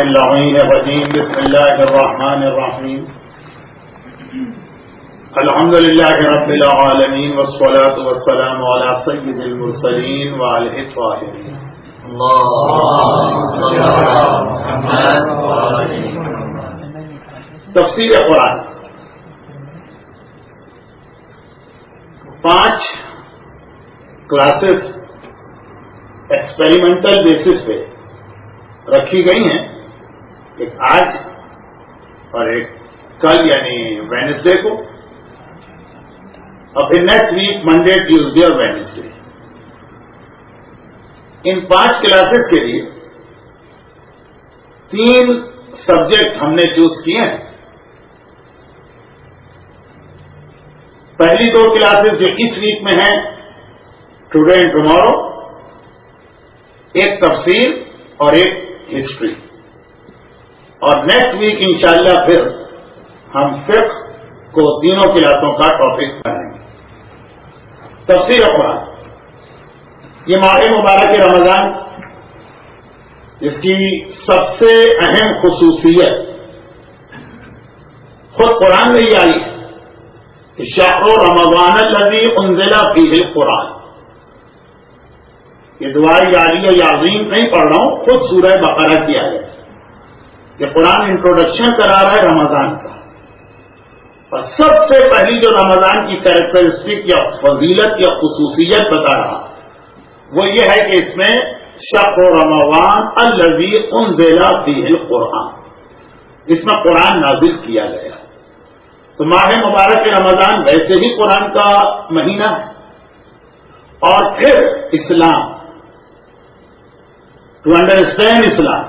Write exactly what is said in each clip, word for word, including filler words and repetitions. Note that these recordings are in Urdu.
اللعين الرجيم بسم الله الرحمن الرحيم الحمد لله رب العالمين والصلاة والسلام على سيد المرسلين وعلى الطاهرين اللهم صل على محمد وعلى تفسیر قرآن پانچ کلاسز ایکسپیریمنٹل بیسس پہ رکھی گئی ہیں، ایک آج اور ایک کل یعنی وینسڈے کو، اور پھر نیکسٹ ویک منڈے ٹیوزڈے اور وینسڈے۔ ان پانچ کلاسز کے لیے تین سبجیکٹ ہم نے چوز کیے ہیں۔ پہلی دو کلاسز جو اس ویک میں ہیں، ٹوڈے اینڈ ٹمارو، ایک تفسیر اور ایک ہسٹری، اور نیکسٹ ویک انشاءاللہ پھر ہم فقہ کو تینوں کلاسوں کا ٹاپک کریں گے۔ تفسیر قرآن، یہ ماہ مبارک رمضان، اس کی سب سے اہم خصوصیت خود قرآن میں ہی آئی ہے کہ شہر رمضان الذی انزل فیہ القرآن۔ یہ دعائی عالیہ یا عظیم نہیں پڑھ رہا ہوں، خود سورہ بقرہ کی آیت کہ قرآن انٹروڈکشن کرا رہا ہے رمضان کا، اور سب سے پہلی جو رمضان کی کیریکٹرسٹک یا فضیلت یا خصوصیت بتا رہا وہ یہ ہے کہ اس میں شہر رمضان الذی انزل فیہ القرآن، اس میں قرآن نازل کیا گیا۔ تو ماہ مبارک رمضان ویسے ہی قرآن کا مہینہ ہے، اور پھر اسلام، ٹو انڈرسٹینڈ اسلام،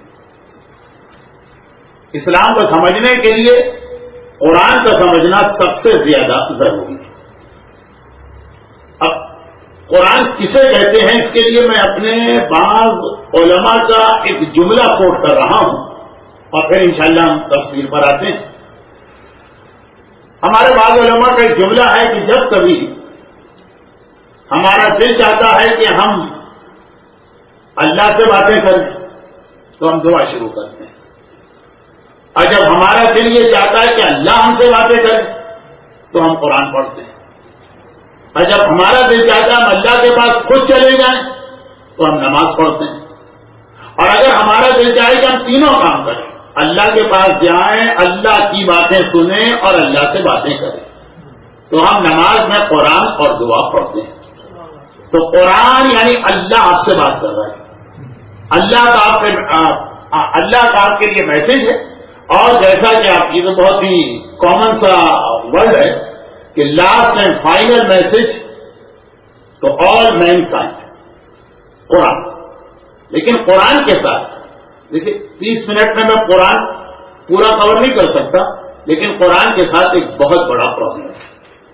اسلام کو سمجھنے کے لیے قرآن کا سمجھنا سب سے زیادہ ضروری ہے۔ اب قرآن کسے کہتے ہیں، اس کے لیے میں اپنے بعض علماء کا ایک جملہ کوٹ کر رہا ہوں، اور پھر انشاءاللہ ہم تفسیر پر آتے ہیں۔ ہمارے بعض علماء کا ایک جملہ ہے کہ جب کبھی ہمارا دل چاہتا ہے کہ ہم اللہ سے باتیں کریں تو ہم دعا شروع کرتے ہیں، اور جب ہمارا دل یہ چاہتا ہے کہ اللہ ہم سے باتیں کرے تو ہم قرآن پڑھتے ہیں، اور جب ہمارا دل چاہتا ہے ہم اللہ کے پاس خود چلے جائیں تو ہم نماز پڑھتے ہیں، اور اگر ہمارا دل چاہے کہ ہم تینوں کام کریں، اللہ کے پاس جائیں، اللہ کی باتیں سنیں اور اللہ سے باتیں کریں، تو ہم نماز میں قرآن اور دعا پڑھتے ہیں۔ تو قرآن یعنی اللہ آپ سے بات کر رہا ہے، اللہ کا آپ سے اللہ کا آپ کے لیے میسج ہے۔ اور جیسا کہ آپ کی تو بہت ہی کامن سا ورڈ ہے کہ لاسٹ اینڈ فائنل میسج تو آل مین کائنڈ، قرآن۔ لیکن قرآن کے ساتھ دیکھیے تیس منٹ میں میں قرآن پورا کور نہیں کر سکتا، لیکن قرآن کے ساتھ ایک بہت بڑا پرابلم ہے،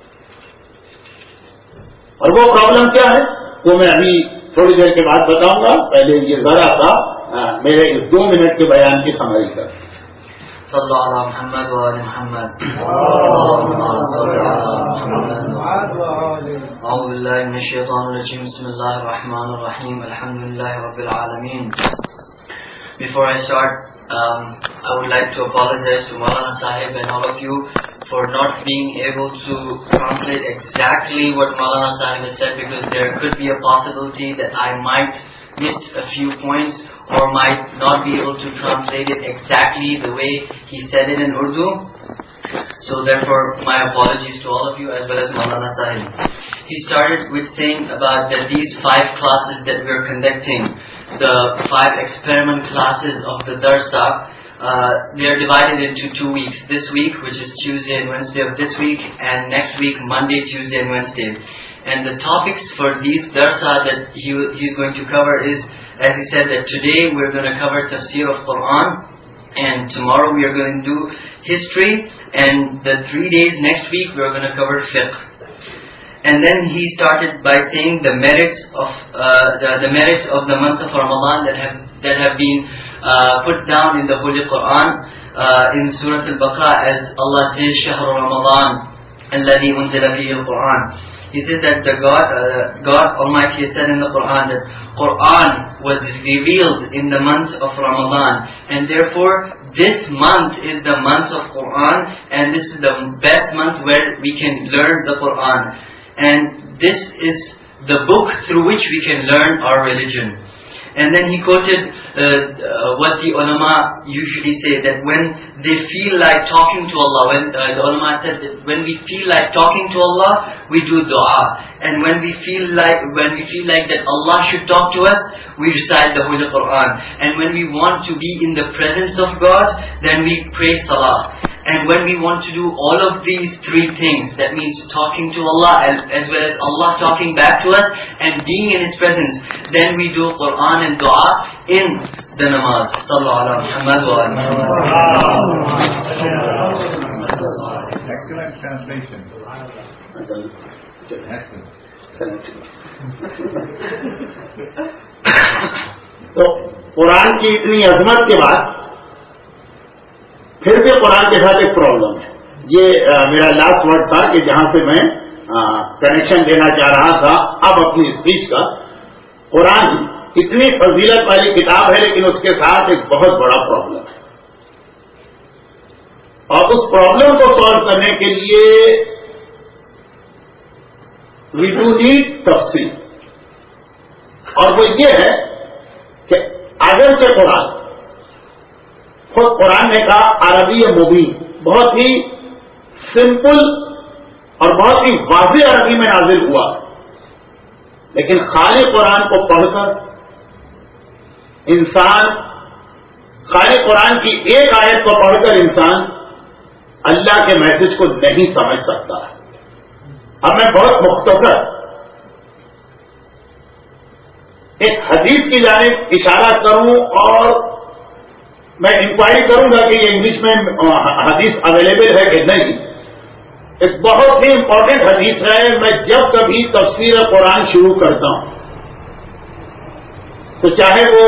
اور وہ پرابلم کیا ہے وہ میں ابھی تھوڑی دیر کے بعد بتاؤں گا۔ پہلے یہ ذرا سا میرے اس دو منٹ کے بیان کی سمری کر۔ صلی اللہ علیہ محمد وعلی محمد اللهم صل علی محمد اعوذ باللہ من الشیطان الرجیم بسم اللہ الرحمن الرحیم الحمد للہ رب العالمین۔ Before I start, um, I would like to apologize to Maulana Sahib and all of you for not being able to translate exactly what Maulana Sahib has said, because there could be a possibility that I might miss a few points or might not be able to translate it exactly the way he said it in Urdu. So therefore my apologies to all of you as well as Maulana Sahib. He started with saying about that these five classes that we are conducting, the five experiment classes of the Darsa, uh, they are divided into two weeks. This week, which is Tuesday and Wednesday of this week, and next week Monday, Tuesday and Wednesday. And the topics for these Darsa that he he's going to cover is, as he said, that today we're going to cover Tafsir of Quran, and tomorrow we are going to do history, and the three days next week we are going to cover fiqh. And then he started by saying the merits of uh, the, the merits of the month of Ramadan that have that have been uh, put down in the Holy Quran uh, in Surah Al-Baqarah, as Allah says, "Shahr Ramadan alladhi unzila fihi al-Quran." He said that the God, uh, God Almighty has said in the Quran that Quran was revealed in the month of Ramadan, and therefore this month is the month of Quran, and this is the best month where we can learn the Quran, and this is the book through which we can learn our religion. And then he quoted uh, uh, what the ulama usually say, that when they feel like talking to Allah, when uh, the ulama said that when we feel like talking to Allah, we do dua, and when we feel like when we feel like that Allah should talk to us, we recite the Holy Quran, and when we want to be in the presence of God, then we pray salah. And when we want to do all of these three things, that means talking to Allah as, as well as Allah talking back to us and being in His presence, then we do Quran and Dua in the namaz. Sallallahu alaihi Muhammad. Excellent translation. Excellent. تو قرآن کی اتنی عظمت کے بعد پھر بھی قرآن کے ساتھ ایک پرابلم ہے. یہ میرا لاسٹ ورڈ تھا کہ جہاں سے میں کنیکشن دینا چاہ رہا تھا اب اپنی اسپیچ کا. قرآن اتنی فضیلت والی کتاب ہے لیکن اس کے ساتھ ایک بہت بڑا پرابلم ہے, اور اس پرابلم کو سالو کرنے کے لیے وی ڈو نیڈ تفصیل, اور وہ یہ ہے کہ اگرچہ قرآن خود قرآن نے کہا عربی مبین, بہت ہی سمپل اور بہت ہی واضح عربی میں نازل ہوا, لیکن خالی قرآن کو پڑھ کر انسان, خالی قرآن کی ایک آیت کو پڑھ کر انسان اللہ کے میسج کو نہیں سمجھ سکتا. اب میں بہت مختصر ایک حدیث کی جانب اشارہ کروں اور میں انکوائری کروں گا کہ یہ انگلش میں حدیث اویلیبل ہے کہ نہیں. ایک بہت ہی امپورٹنٹ حدیث ہے. میں جب کبھی تفسیر قرآن شروع کرتا ہوں تو چاہے وہ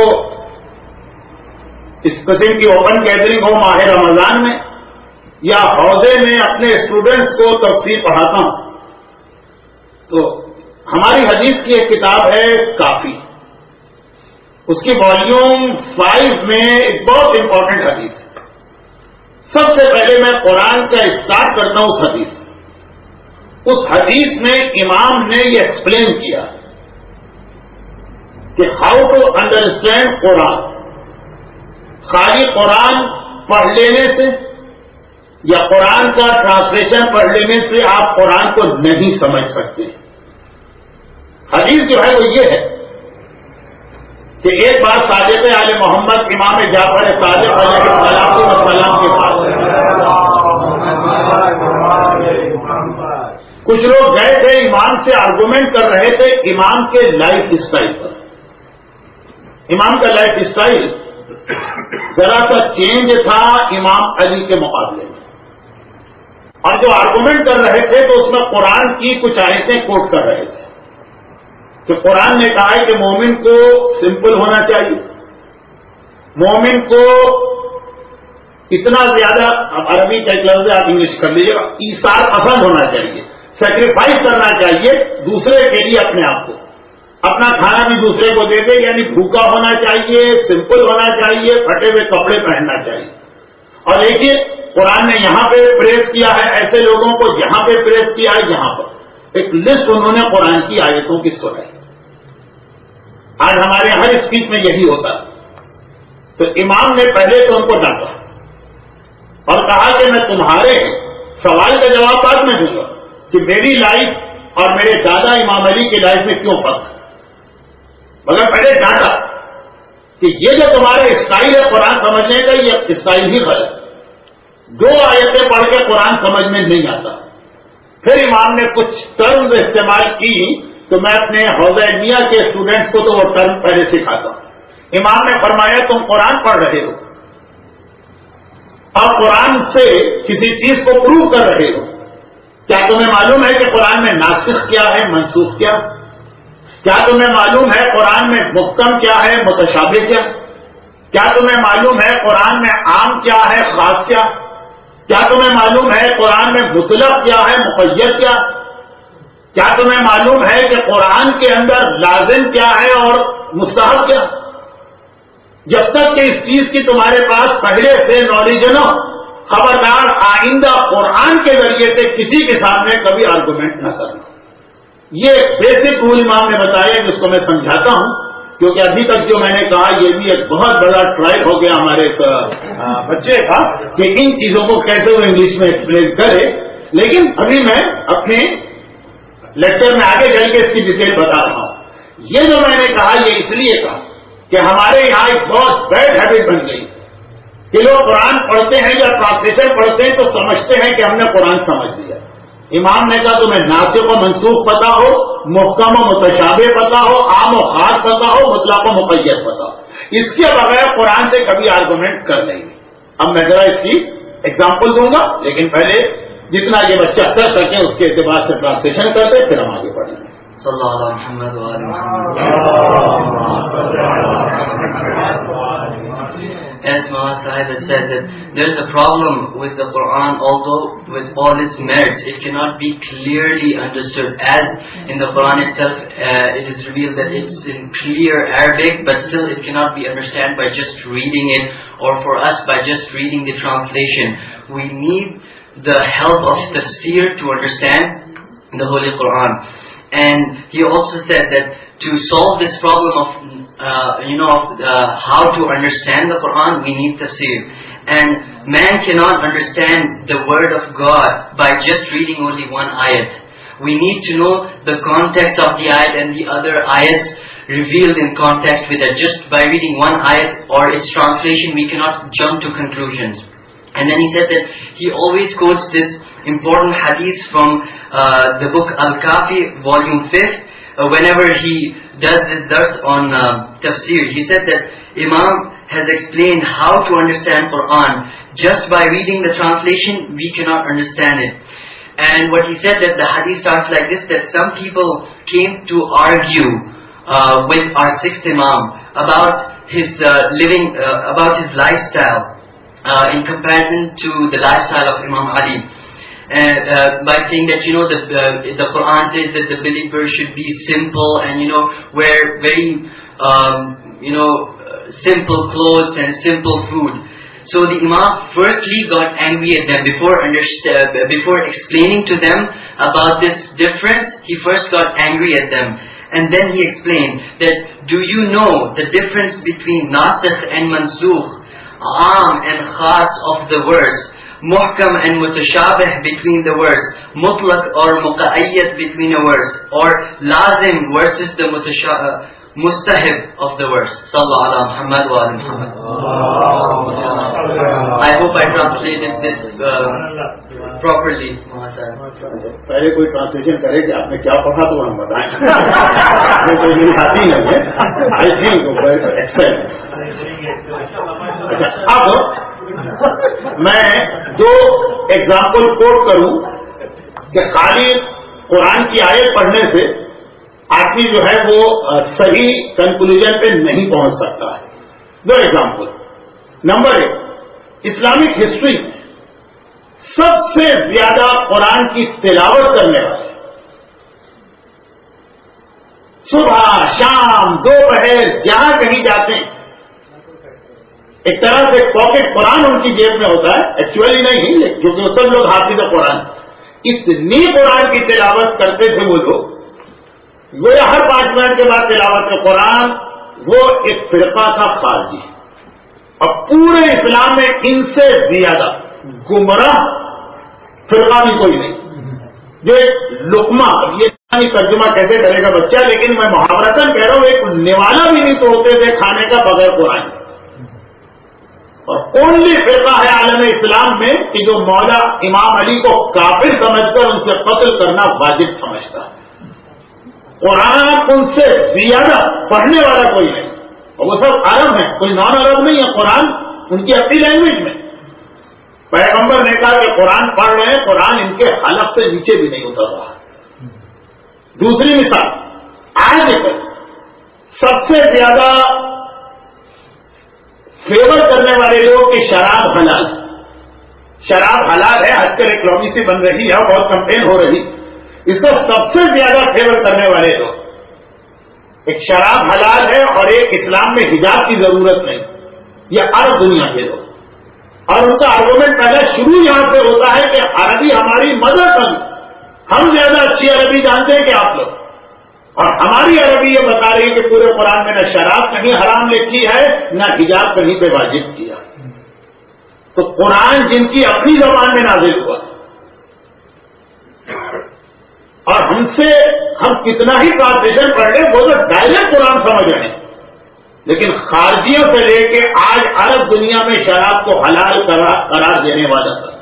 اس قسم کی اوپن گیدرنگ ہو ماہ رمضان میں یا حوضے میں اپنے اسٹوڈنٹس کو تفسیر پڑھاتا ہوں, تو ہماری حدیث کی ایک کتاب ہے کافی, اس کی والیوم فائیو میں ایک بہت امپورٹنٹ حدیث ہے. سب سے پہلے میں قرآن کا اسٹارٹ کرتا ہوں اس حدیث سے. اس حدیث میں امام نے یہ ایکسپلین کیا کہ ہاؤ ٹو انڈرسٹینڈ قرآن. خالی قرآن پڑھ لینے سے یا قرآن کا ٹرانسلیشن پڑھ لینے سے آپ قرآن کو نہیں سمجھ سکتے. حدیث جو ہے وہ یہ ہے کہ ایک بار صادق آل محمد امام جعفر صادق علیہ السلام کے پاس کچھ لوگ گئے تھے, امام سے آرگومنٹ کر رہے تھے امام کے لائف اسٹائل پر. امام کا لائف اسٹائل ذرا سا چینج تھا امام علی کے مقابلے میں, اور جو آرگومنٹ کر رہے تھے تو اس میں قرآن کی کچھ آیتیں کوٹ کر رہے تھے کہ قرآن نے کہا ہے کہ مومن کو سمپل ہونا چاہیے, مومن کو اتنا زیادہ, اب عربی کا ایک لفظ ہے آپ انگلش کر لیجیے گا, ایثار پسند ہونا چاہیے, سیکریفائز کرنا چاہیے دوسرے کے لیے اپنے آپ کو, اپنا کھانا بھی دوسرے کو دے دے, یعنی بھوکا ہونا چاہیے, سمپل ہونا چاہیے, پھٹے ہوئے کپڑے پہننا چاہیے. اور دیکھیے قرآن نے یہاں پہ پریس کیا ہے ایسے لوگوں کو, یہاں پہ پریس کیا ہے, یہاں پر ایک لسٹ انہوں نے قرآن کی آیتوں کی سنائی. آج ہمارے ہر اسپیچ میں یہی ہوتا ہے. تو امام نے پہلے تو ان کو ڈانٹا اور کہا کہ میں تمہارے سوال کا جواب بعد میں دوں گا کہ میری لائف اور میرے دادا امام علی کی لائف میں کیوں فرق ہے, مگر پہلے ڈانٹا کہ یہ جو تمہارے اسٹائل ہے قرآن سمجھنے کا, یہ اسٹائل ہی غلط ہے. دو آیتیں پڑھ کے قرآن سمجھ میں نہیں آتا. پھر امام نے کچھ ٹرمز استعمال کی تو میں اپنے حوضہ علمیہ کے اسٹوڈنٹس کو تو وہ ٹرم پہلے سکھاتا ہوں. امام نے فرمایا تم قرآن پڑھ رہے ہو اور قرآن سے کسی چیز کو پروو کر رہے ہو, کیا تمہیں معلوم ہے کہ قرآن میں ناسخ کیا ہے, منسوخ کیا؟ کیا تمہیں معلوم ہے قرآن میں محکم کیا ہے, متشابہ کیا؟ کیا تمہیں معلوم ہے قرآن میں عام کیا ہے, خاص کیا؟ کیا تمہیں معلوم ہے قرآن میں مطلق کیا ہے, مقید کیا؟ کیا تمہیں معلوم ہے کہ قرآن کے اندر لازم کیا ہے اور مستحب کیا؟ جب تک کہ اس چیز کی تمہارے پاس پہلے سے نالج نہ ہو، خبردار آئندہ قرآن کے ذریعے سے کسی کے سامنے کبھی آرگومنٹ نہ کرنا. یہ بیسک رول امام نے بتایا جس کو میں سمجھاتا ہوں، کیونکہ ابھی تک جو میں نے کہا یہ بھی ایک بہت بڑا ٹرائی ہو گیا ہمارے بچے کا کہ ان چیزوں کو کیسے وہ انگلش میں ایکسپلین کرے. لیکن ابھی میں اپنے لیکچر میں آگے چل کے اس کی ڈیٹیل بتا رہا ہوں. یہ جو میں نے کہا یہ اس لیے کہا کہ ہمارے یہاں ایک بہت بیڈ ہیبٹ بن گئی کہ لوگ قرآن پڑھتے ہیں یا ٹرانسلیشن پڑھتے ہیں تو سمجھتے ہیں کہ ہم نے قرآن سمجھ لیا. امام نے کہا تمہیں ناسخ و منسوخ پتا ہو، محکم و متشابہ پتا ہو، عام و خاص پتا ہو، مطلق و مقید پتا ہو، اس کے بغیر قرآن سے کبھی آرگومنٹ کر نہیں. اب میں ذرا اس کی ایگزامپل دوں گا، لیکن پہلے جتنا یہ بچہ کر سکیں اس کے اعتبار سے ٹرانسلیشن کرتے پھر ہم آگے بڑھیں گے. صلی اللہ علیہ محمد وآل محمد. As Maulana Sahib has said that there is a problem with the Quran, although with all its merits, it cannot be clearly understood. As in the Quran itself, uh, it is revealed that it's in clear Arabic, but still it cannot be understood by just reading it, or for us by just reading the translation. We need the help of tafsir to understand the Holy Quran. And he also said that to solve this problem of Uh, you know, uh, how to understand the Quran, we need tafsir. And man cannot understand the word of God by just reading only one ayat. We need to know the context of the ayat and the other ayats revealed in context with that. Just by reading one ayat or its translation, we cannot jump to conclusions. And then he said that he always quotes this important hadith from uh, the book Al-Kafi, volume fifth, uh, whenever he does this dars on uh, tafsir. He said that Imam has explained how to understand Quran. Just by reading the translation, we cannot understand it. And what he said that the hadith starts like this, that some people came to argue uh, with our sixth Imam about his uh, living, uh, about his lifestyle uh, in comparison to the lifestyle of Imam Ali. And uh, by saying that, you know, the, uh, the Quran says that the believer should be simple and, you know, wear very, um, you know, uh, simple clothes and simple food. So the Imam firstly got angry at them before underst- uh, before explaining to them about this difference. He first got angry at them. And then he explained that, do you know the difference between nasikh and mansukh, aam and khas of the verse? Muhkam and mutashabih between the verse, mutlaq or muqayyad between a verse, or lazim versus the mutashabih, mustahib of the verse. Sallallahu ala Muhammad wa ala Muhammad. I hope I translated this uh, properly. پہلے کوئی ٹرانسلیشن کرے کہ آپ نے کیا پڑھا تو ہم بتائیں. کوئی میری ساتھی نہیں ہے. I think excel. اب میں دو ایگزامپل کوٹ کروں کہ خالی قرآن کی آیت پڑھنے سے آدمی جو ہے وہ صحیح کنکلوژن پہ نہیں پہنچ سکتا ہے. دو ایگزامپل. نمبر ایک، اسلامک ہسٹری سب سے زیادہ قرآن کی تلاوت کرنے والے صبح شام دوپہر جہاں کہیں جاتے ہیں ایک طرح سے پاکٹ قرآن ان کی جیب میں ہوتا ہے. ایکچولی نہیں، کیونکہ وہ سب لوگ حافظ قرآن. اتنی قرآن کی تلاوت کرتے تھے وہ لوگ، وہ ہر پانچ منٹ کے بعد تلاوت کا قرآن. وہ ایک فرقہ تھا خارجی، اور پورے اسلام میں ان سے زیادہ گمراہ فرقہ بھی کوئی نہیں. جو ایک لقمہ، یہ ترجمہ کیسے کرے گا بچہ، لیکن میں محاورتاً کہہ رہا ہوں ایک نوالا بھی نہیں توڑتے تھے کھانے کا بغیر قرآن. اور اونلی فرقہ ہے عالم اسلام میں کہ جو مولا امام علی کو کافر سمجھ کر ان سے قتل کرنا واجب سمجھتا ہے. قرآن ان سے زیادہ پڑھنے والا کوئی نہیں، اور وہ سب عرب ہیں، کوئی نان عرب نہیں ہے. قرآن ان کی اپنی لینگویج میں. پیغمبر نے کہا کہ قرآن پڑھ رہے ہیں، قرآن ان کے حلق سے نیچے بھی نہیں اتر رہا. دوسری مثال، آج سب سے زیادہ فیور کرنے والے لوگ کہ شراب حلال، شراب حلال ہے. آج کل ایک لابی سی بن رہی ہے، بہت کمپین ہو رہی. اس کو سب سے زیادہ فیور کرنے والے لوگ. ایک شراب حلال ہے اور ایک اسلام میں حجاب کی ضرورت نہیں, یہ عرب دنیا کے لوگ. اور ان کا آرگومنٹ پہلے شروع یہاں سے ہوتا ہے کہ عربی ہماری مدر ٹنگ, ہم زیادہ اچھی عربی جانتے ہیں کہ آپ لوگ, اور ہماری عربی یہ بتا رہی ہے کہ پورے قرآن میں نہ شراب کہیں حرام لکھی ہے نہ حجاب کہیں پہ واجب کیا. تو قرآن جن کی اپنی زبان میں نازل ہوا اور ہم سے ہم کتنا ہی ٹرانسلیشن پڑھ لیں وہ تو ڈائریکٹ قرآن سمجھ رہے ہیں, لیکن خارجیوں سے لے کے آج عرب دنیا میں شراب کو حلال قرار دینے والا تھا.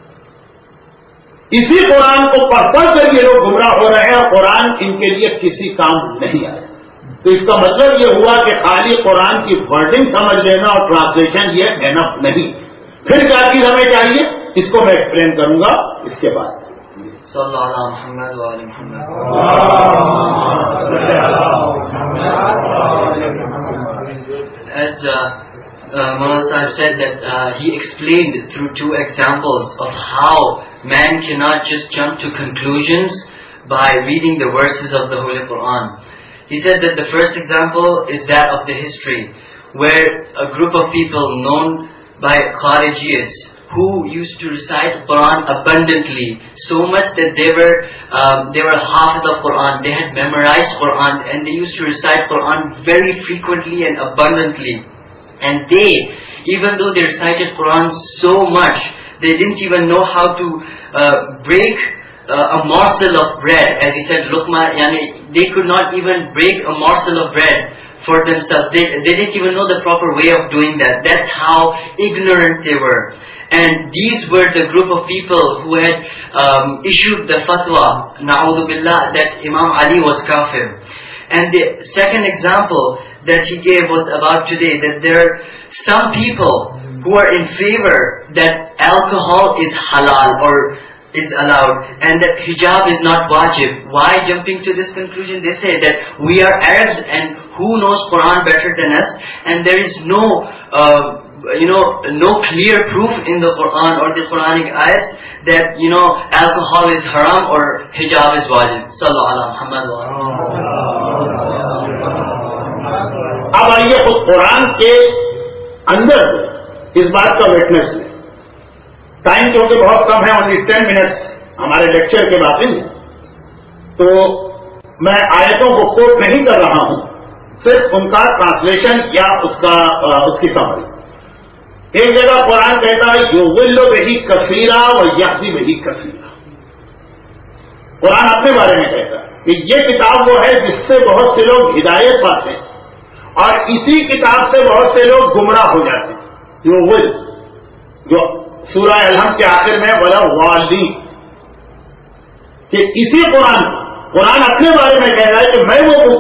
اسی قرآن کو پڑھ پڑھ کر یہ لوگ گمراہ ہو رہے ہیں اور قرآن ان کے لیے کسی کام نہیں آیا. تو اس کا مطلب یہ ہوا کہ خالی قرآن کی ورڈنگ سمجھ لینا اور ٹرانسلیشن یہ انف نہیں. پھر کیا چیز ہمیں چاہیے, اس کو میں ایکسپلین کروں گا اس کے بعد. صلی اللہ علیہ محمد وعلی محمد. As uh, uh, Maulana Sahib said that uh, he explained through two examples of how man cannot just jump to conclusions by reading the verses of the Holy Quran. He said that the first example is that of the history where a group of people known by Kharijiyas who used to recite Quran abundantly, so much that they were um, they were hafiz of Quran, they had memorized Quran and they used to recite Quran very frequently and abundantly. And they, even though they recited Quran so much, they didn't even know how to uh, break uh, a morsel of bread. As he said, Luqma, yani, they could not even break a morsel of bread for themselves. They, they didn't even know the proper way of doing that. That's how ignorant they were. And these were the group of people who had um, issued the fatwa, na'udhu billah, that Imam Ali was kafir. And the second example that he gave was about today, that there are some people who are in favor that alcohol is halal or is allowed and that hijab is not wajib. Why jumping to this conclusion? They say that we are Arabs and who knows Quran better than us, and there is no uh, you know, no clear proof in the Quran or the Quranic ayats that, you know, alcohol is haram or hijab is wajib. Sallallahu alaihi Muhammad wa اب آئیے خود قرآن کے اندر اس بات کا وٹنس ہے. ٹائم کیونکہ بہت کم ہے, اونلی ٹین منٹس ہمارے لیکچر کے باقی ہیں, تو میں آیتوں کو کوٹ نہیں کر رہا ہوں, صرف ان کا ٹرانسلیشن یا اس کا اس کی سمری. ایک جگہ قرآن کہتا ہے یضل بہ کثیرا و یہدی بہ کثیرا. قرآن اپنے بارے میں کہتا ہے کہ یہ کتاب وہ ہے جس سے بہت سے لوگ ہدایت پاتے ہیں اور اسی کتاب سے بہت سے لوگ گمراہ ہو جاتے ہیں. یضل جو سورہ الحمد کے آخر میں ولا والدین, کہ اسی قرآن قرآن اپنے بارے میں کہہ رہا ہے کہ میں وہ ہوں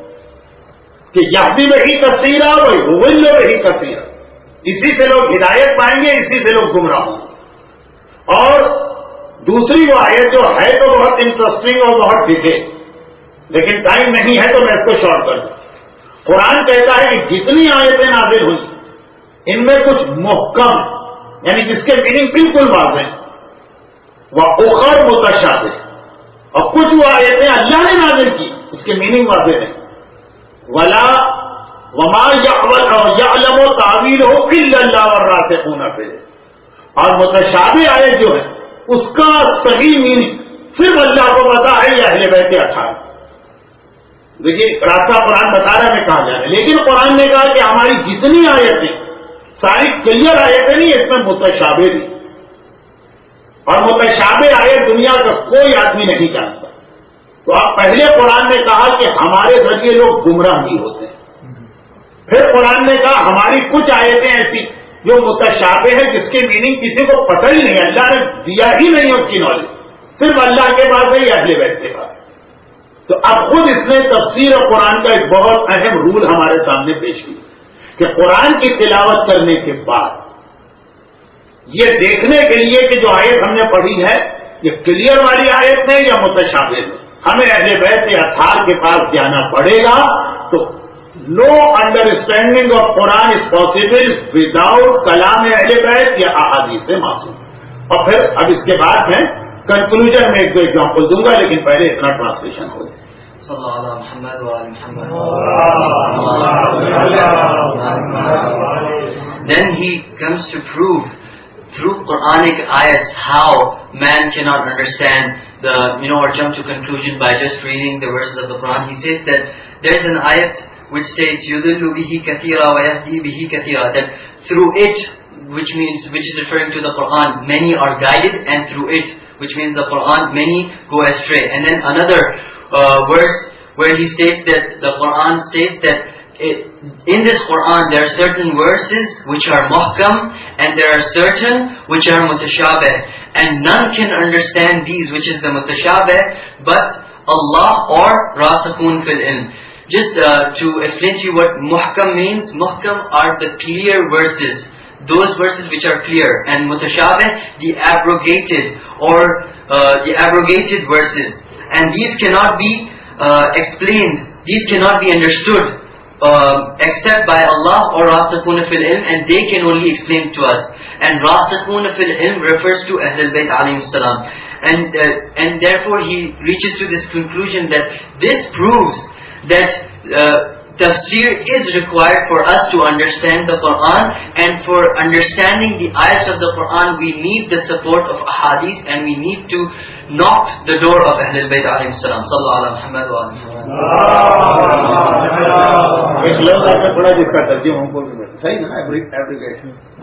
کہ یہدی بہ کثیرا و یضل بہ کثیرا. اسی سے لوگ ہدایت پائیں گے, اسی سے لوگ گمراہ ہوں گے. اور دوسری وہ آیت جو ہے تو بہت انٹرسٹنگ اور بہت ڈیٹیل, لیکن ٹائم نہیں ہے تو میں اس کو شارٹ کر دوں. قرآن کہتا ہے کہ جتنی آیتیں نازل ہوئی ان میں کچھ محکم یعنی جس کے میننگ بالکل واضح ہیں, وہ اخر متشابہ, اور کچھ وہ آیتیں اللہ نے نازل کی اس کے میننگ واضح ہیں. ولا وما یعلم تعویلہ الا اللہ والراسخون فی العلم. اور متشابہ آیت جو ہے اس کا صحیح میننگ صرف اللہ کو پتا ہے یا اہل بیت اٹھارہ. دیکھیے راستہ قرآن بتا رہا ہے میں کہاں جا رہا ہے, لیکن قرآن نے کہا کہ ہماری جتنی آیتیں ساری کلیئر آیتیں نہیں, اس میں متشابہ بھی, اور متشابہ آیت دنیا کا کوئی آدمی نہیں جانتا. تو اب پہلے قرآن نے کہا کہ ہمارے ذریعے لوگ گمراہ نہیں ہوتے ہیں. پھر قرآن نے کہا ہماری کچھ آیتیں ایسی جو متشابہ ہیں جس کے میننگ کسی کو پتہ ہی نہیں, اللہ نے دیا ہی نہیں اس کی نالج, صرف اللہ کے پاس ہے یا اہل بیت کے پاس. تو اب خود اس نے تفسیر اور قرآن کا ایک بہت اہم رول ہمارے سامنے پیش کیا کہ قرآن کی تلاوت کرنے کے بعد یہ دیکھنے کے لیے کہ جو آیت ہم نے پڑھی ہے یہ کلیئر والی آیت ہے یا متشابہ ہے, ہمیں اہل بیت یا اطہار کے پاس جانا پڑے گا. تو نو انڈرسٹینڈنگ آف قرآن از پاسبل وداؤٹ کلام اہل بیت یا احادیث معصوم. اور پھر اب اس کے بعد میں کنکلوژن میں ایک دو ایگزامپل دوں گا، لیکن پہلے اتنا ٹرانسلیشن ہو جائے. Then he comes to prove through Quranic ayats how man cannot understand the, you know, or jump to conclusion by just reading the verses of the Quran. He says that there is an ayat which states yudillu bihi kathira wa yahdi bihi kathira, that through it, which means, which is referring to the Quran, many are guided, and through it, which means the Quran, many go astray. And then another uh, verse where he states that the Quran states that it, in this Quran there are certain verses which are muhkam and there are certain which are mutashabih, and none can understand these, which is the mutashabih, but Allah or Rasikhun fil ilm. Just uh, to explain to you what muhkam means, muhkam are the clear verses, those verses which are clear, and mutashabih, the abrogated or uh, the abrogated verses, and these cannot be uh, explained, these cannot be understood uh, except by Allah or Rasikhun fil ilm, and they can only explain to us. And Rasikhun fil ilm refers to Ahlul Bayt alayhim salam, and uh, and therefore he reaches to this conclusion that this proves that uh, tafsir is required for us to understand the Quran, and for understanding the ayats of the Quran we need the support of ahadith, and we need to knock the door of Ahlul Bayt alayhim salam. Sallallahu ala Muhammad wa alihi. اس لفظ آپ نے پڑھا جس کا ترجمہ ہم کو صحیح نا ایبریگیٹ.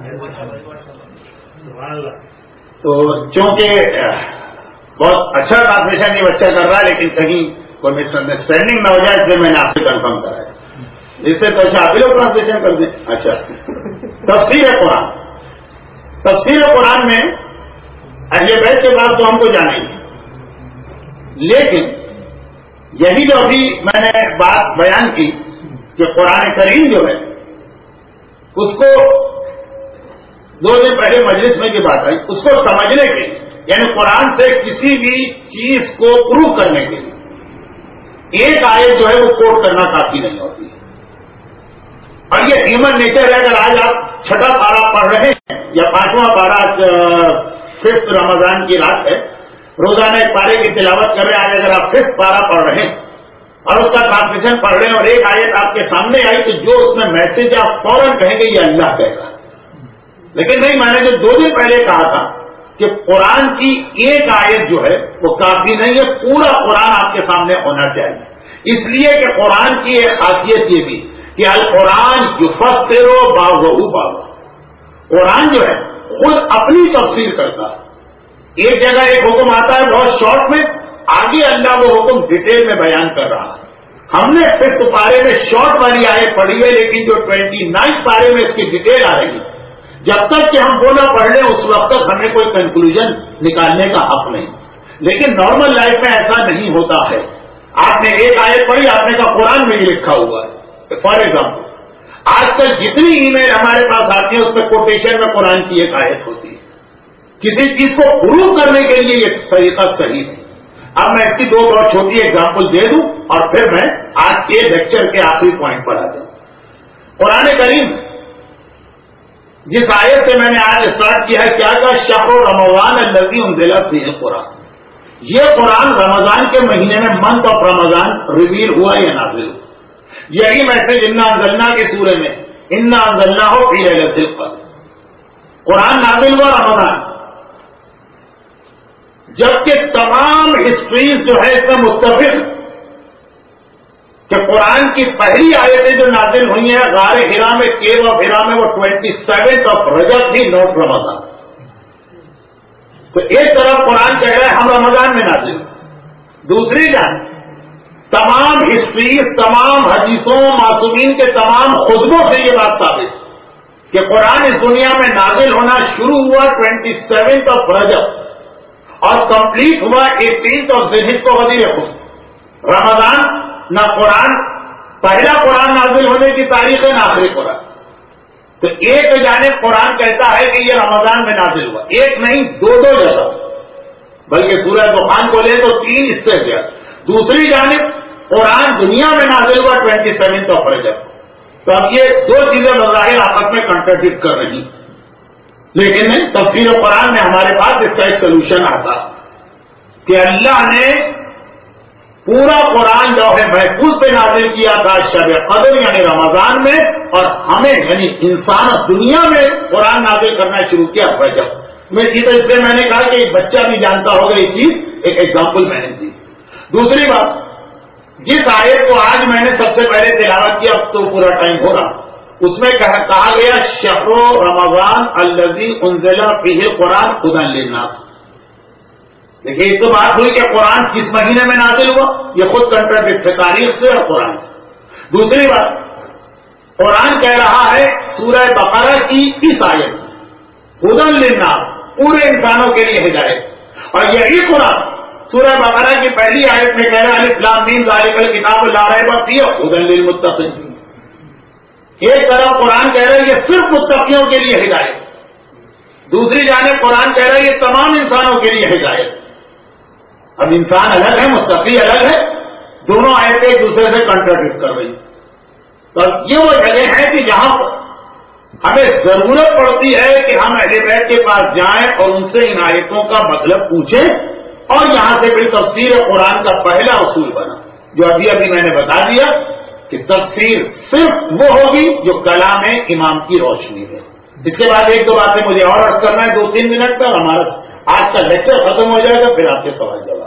تو چونکہ بہت اچھا ٹرانسلیشن یہ بچہ کر رہا ہے، لیکن کہیں کوئی مس انڈرسٹینڈنگ نہ ہو جائے، اس لیے میں نے آپ سے کنفرم کرا ہے. اس سے تو اچھا آپ لوگ ٹرانسلیشن کر دیں. اچھا، تفسیر قرآن، تفسیر قرآن میں اہل بیت کے بعد تو ہم کو جانیں گے، لیکن یہی جو ابھی میں نے بات بیان کی کہ قرآن کریم جو ہے اس کو دو دن پہلے مجلس میں کی بات آئی، اس کو سمجھنے کے لیے، یعنی قرآن سے کسی بھی چیز کو پروو کرنے کے لیے ایک آیت جو ہے وہ کوٹ کرنا کافی نہیں ہوتی ہے. اور یہ ہیومن نیچر ہے. اگر آج آپ چھٹا پارہ پڑھ رہے ہیں یا پانچواں پارہ ففتھ رمضان کی رات ہے، روزانہ ایک پارے کی تلاوت کر رہے ہیں، آج اگر آپ ففتھ پارہ پڑھ رہے ہیں اور اس کا ٹرانسلیشن پڑھ رہے ہیں اور ایک آیت آپ کے سامنے آئی تو جو اس میں میسج آپ فوراً کہیں گے یہ اللہ کہے گا. لیکن نہیں، میں نے جو دو دن پہلے کہا تھا کہ قرآن کی ایک آیت جو ہے وہ کافی نہیں ہے، پورا قرآن آپ کے سامنے ہونا چاہیے. اس لیے کہ قرآن کی ایک خاصیت یہ بھی کہ القرآن یفسر بعضہ بعضا، قرآن جو ہے خود اپنی تفسیر کرتا ہے. ایک جگہ ایک حکم آتا ہے بہت شارٹ میں، آگے اللہ وہ حکم ڈیٹیل میں بیان کر رہا ہے. ہم نے ففتھ پارے میں شارٹ والی آیت پڑھی ہے، لیکن جو ٹوینٹی نائنتھ پارے میں اس کی ڈیٹیل آ رہی ہے، جب تک کہ ہم وہ نہ پڑھ لیں اس وقت تک ہمیں کوئی کنکلوژن نکالنے کا حق نہیں. لیکن نارمل لائف میں ایسا نہیں ہوتا ہے. آپ نے ایک آیت پڑھی، آپ نے کہا قرآن میں ہی لکھا ہوا ہے. فار ایگزامپل آج کل جتنی ای میل ہمارے پاس آتی ہے اس میں کوٹیشن میں قرآن کی ایک آیت ہوتی ہے. کسی چیز کو پروو کرنے کے لیے یہ طریقہ صحیح ہے. اب میں اس کی دو بہت چھوٹی ایگزامپل دے دوں اور پھر میں آج کے لیکچر کے آخری پوائنٹ پر آ جاؤں. قرآن کریم جس آیت سے میں نے آج اسٹارٹ کیا ہے، کیا کہا؟ شہر رمضان الذی انزل فیہ القرآن. یہ قرآن رمضان کے مہینے میں منتھ آف رمضان ریویل ہوا یا نازل ہوا. یہی میسج انا انزلنا کی سورہ میں انا انزلناہ فی لیلۃ القدر. قرآن نازل ہوا رمضان، جبکہ تمام ہسٹریز جو ہے اس میں متفق کہ قرآن کی پہلی آیتیں جو نازل ہوئی ہیں غار حرا میں، کیو آف حرا میں، وہ ٹوینٹی سیونتھ آف رجب تھی، نوٹ رمضان. تو ایک طرف قرآن کہہ رہا ہے ہم رمضان میں نازل، دوسری جانب تمام ہسٹریز، تمام حدیثوں، معصومین کے تمام خطبوں سے یہ بات ثابت کہ قرآن اس دنیا میں نازل ہونا شروع ہوا ٹوینٹی سیونتھ آف رجب اور کمپلیٹ ہوا ایٹینتھ آف ذیلحج کو غدیر خود. رمضان نہ قرآن پہلا قرآن نازل ہونے کی تاریخ ہے نہ آخری قرآن. تو ایک جانب قرآن کہتا ہے کہ یہ رمضان میں نازل ہوا، ایک نہیں دو دو جگہ، بلکہ سورہ دخان کو لے تو تین اس سے زیادہ. دوسری جانب قرآن دنیا میں نازل ہوا ٹوینٹی سیونتھ آف رجب. تو اب یہ دو چیزیں بظاہر آپس میں کنٹرڈکٹ کر رہی، لیکن تفسیر قرآن میں ہمارے پاس اس کا ایک سولوشن آتا. کہ اللہ نے پورا قرآن لوح محفوظ پہ نازل کیا تھا شب قدر یعنی رمضان میں، اور ہمیں یعنی انسان دنیا میں قرآن نازل کرنا شروع کیا رجب میں کی. تو اس سے میں نے کہا کہ ایک بچہ بھی جانتا ہوگا یہ چیز، ایک ایگزامپل میں نے دی. دوسری بات، جس آیت کو آج میں نے سب سے پہلے تلاوت کیا، اب تو پورا ٹائم ہو رہا، اس میں کہا گیا شہر رمضان الذی انزل فیہ القرآن ھدی للناس. دیکھیے یہ تو بات ہوئی کہ قرآن کس مہینے میں نازل ہوا، یہ خود کنٹراڈکٹ ہے تاریخ سے اور قرآن سے. دوسری بات، قرآن کہہ رہا ہے سورہ بقرہ کی اس آیت ھدی للناس، پورے انسانوں کے لیے ہدایت، اور یہی قرآن سورہ بقرہ کی پہلی آیت میں کہہ رہا ہے الف لام میم ذالک الکتاب لا ریب فیہ ھدی للمتقین. ایک طرف قرآن کہہ رہا ہے یہ صرف متقیوں کے لیے ہدایت، دوسری جانب قرآن کہہ رہا ہے یہ تمام انسانوں کے لیے ہدایت. اب انسان الگ ہے، متقی الگ ہے، دونوں آیتیں ایک دوسرے سے کنٹراڈکٹ کر رہی. تو یہ وہ جگہ ہے کہ جہاں ہمیں ضرورت پڑتی ہے کہ ہم اہل بیت کے پاس جائیں اور ان سے ان آیتوں کا مطلب پوچھیں، اور یہاں سے پھر تفسیر قرآن کا پہلا اصول بنا جو ابھی ابھی میں نے بتا دیا کہ تفسیر صرف وہ ہوگی جو کلام امام کی روشنی ہے. اس کے بعد ایک دو باتیں مجھے اور عرض کرنا ہے دو تین منٹ میں، ہمارا آج کا لیکچر ختم ہو جائے گا، پھر آپ کے سوال جواب.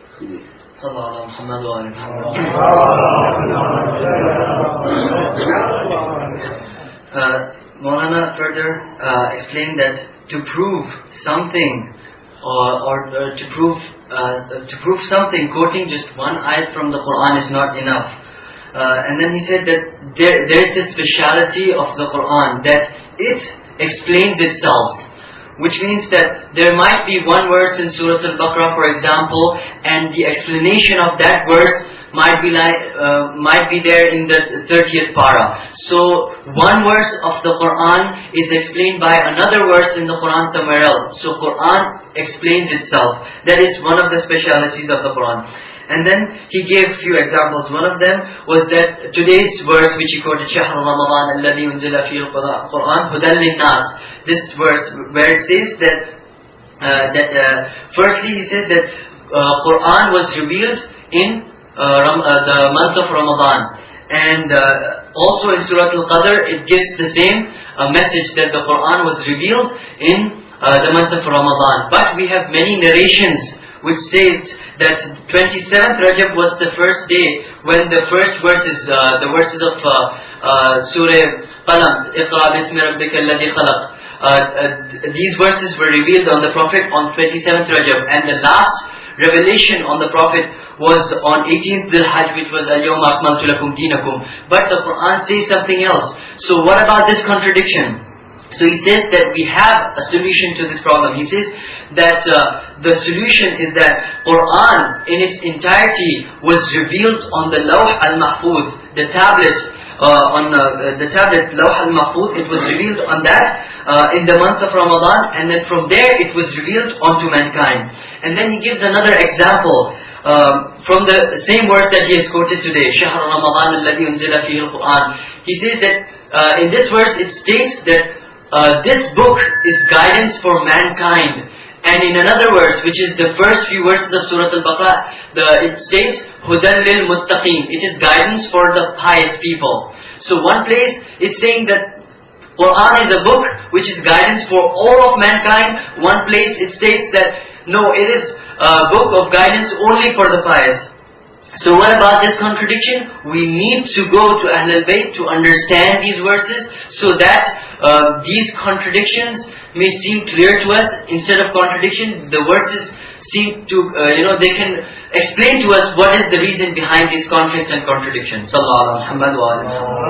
uh, Maulana further uh, explained that to prove something or, or uh, to prove uh, to prove something, quoting just one ayat from the Quran is not enough. Uh, and then he said that there, there is this speciality of the Quran that it explains itself, which means that there might be one verse in Surah Al-Baqarah, for example, and the explanation of that verse might be like uh, might be there in the thirtieth para. So one verse of the Quran is explained by another verse in the Quran somewhere else. So Quran explains itself. That is one of the specialities of the Quran. And then he gave few examples. One of them was that today's verse which he quoted, شَهْرُ رَمَضَانَ الَّذِي أُنزِلَ فِيهِ الْقُرْآنُ هُدًى لِلنَّاسِ. This verse where it says that, uh, that uh, firstly he said that uh, Quran was revealed in uh, Ram, uh, the month of Ramadan. And uh, also in Surah Al-Qadr it gives the same uh, message that the Quran was revealed in uh, the month of Ramadan. But we have many narrations which states that twenty-seventh Rajab was the first day when the first verses, uh, the verses of uh, uh, Surah Qalam, Iqra bismi rabbika alladhi khalaq, uh, uh, these verses were revealed on the Prophet on twenty-seventh Rajab, and the last revelation on the Prophet was on eighteenth Dhul Hajj, which was al-yawma akmaltu lakum dinakum. But the Quran says something else. So what about this contradiction? So he says that we have a solution to this problem. He says that uh, the solution is that Quran in its entirety was revealed on the Lawh al-Mahfuz, the tablet, uh, on uh, the tablet Lawh al-Mahfuz. It was revealed on that uh, in the month of Ramadan, and then from there it was revealed onto mankind. And then he gives another example um, from the same verse that he has quoted today, شَهْرُ رَمَضَانَ الَّذِي أُنزِلَ فِيهِ الْقُرْآنُ. He says that uh, in this verse it states that Uh, this book is guidance for mankind. And in another verse, which is the first few verses of Surah Al-Baqarah, the, it states, هُدًى لِلْمُتَّقِينَ. It is guidance for the pious people. So one place, it's saying that Quran is a book which is guidance for all of mankind. One place, it states that, no, it is a book of guidance only for the pious. So what about this contradiction? We need to go to Ahlul Bayt to understand these verses so that uh, these contradictions may seem clear to us. Instead of contradiction, the verses seem to, uh, you know, they can explain to us what is the reason behind these conflicts and contradictions. Sallallahu alaihi wa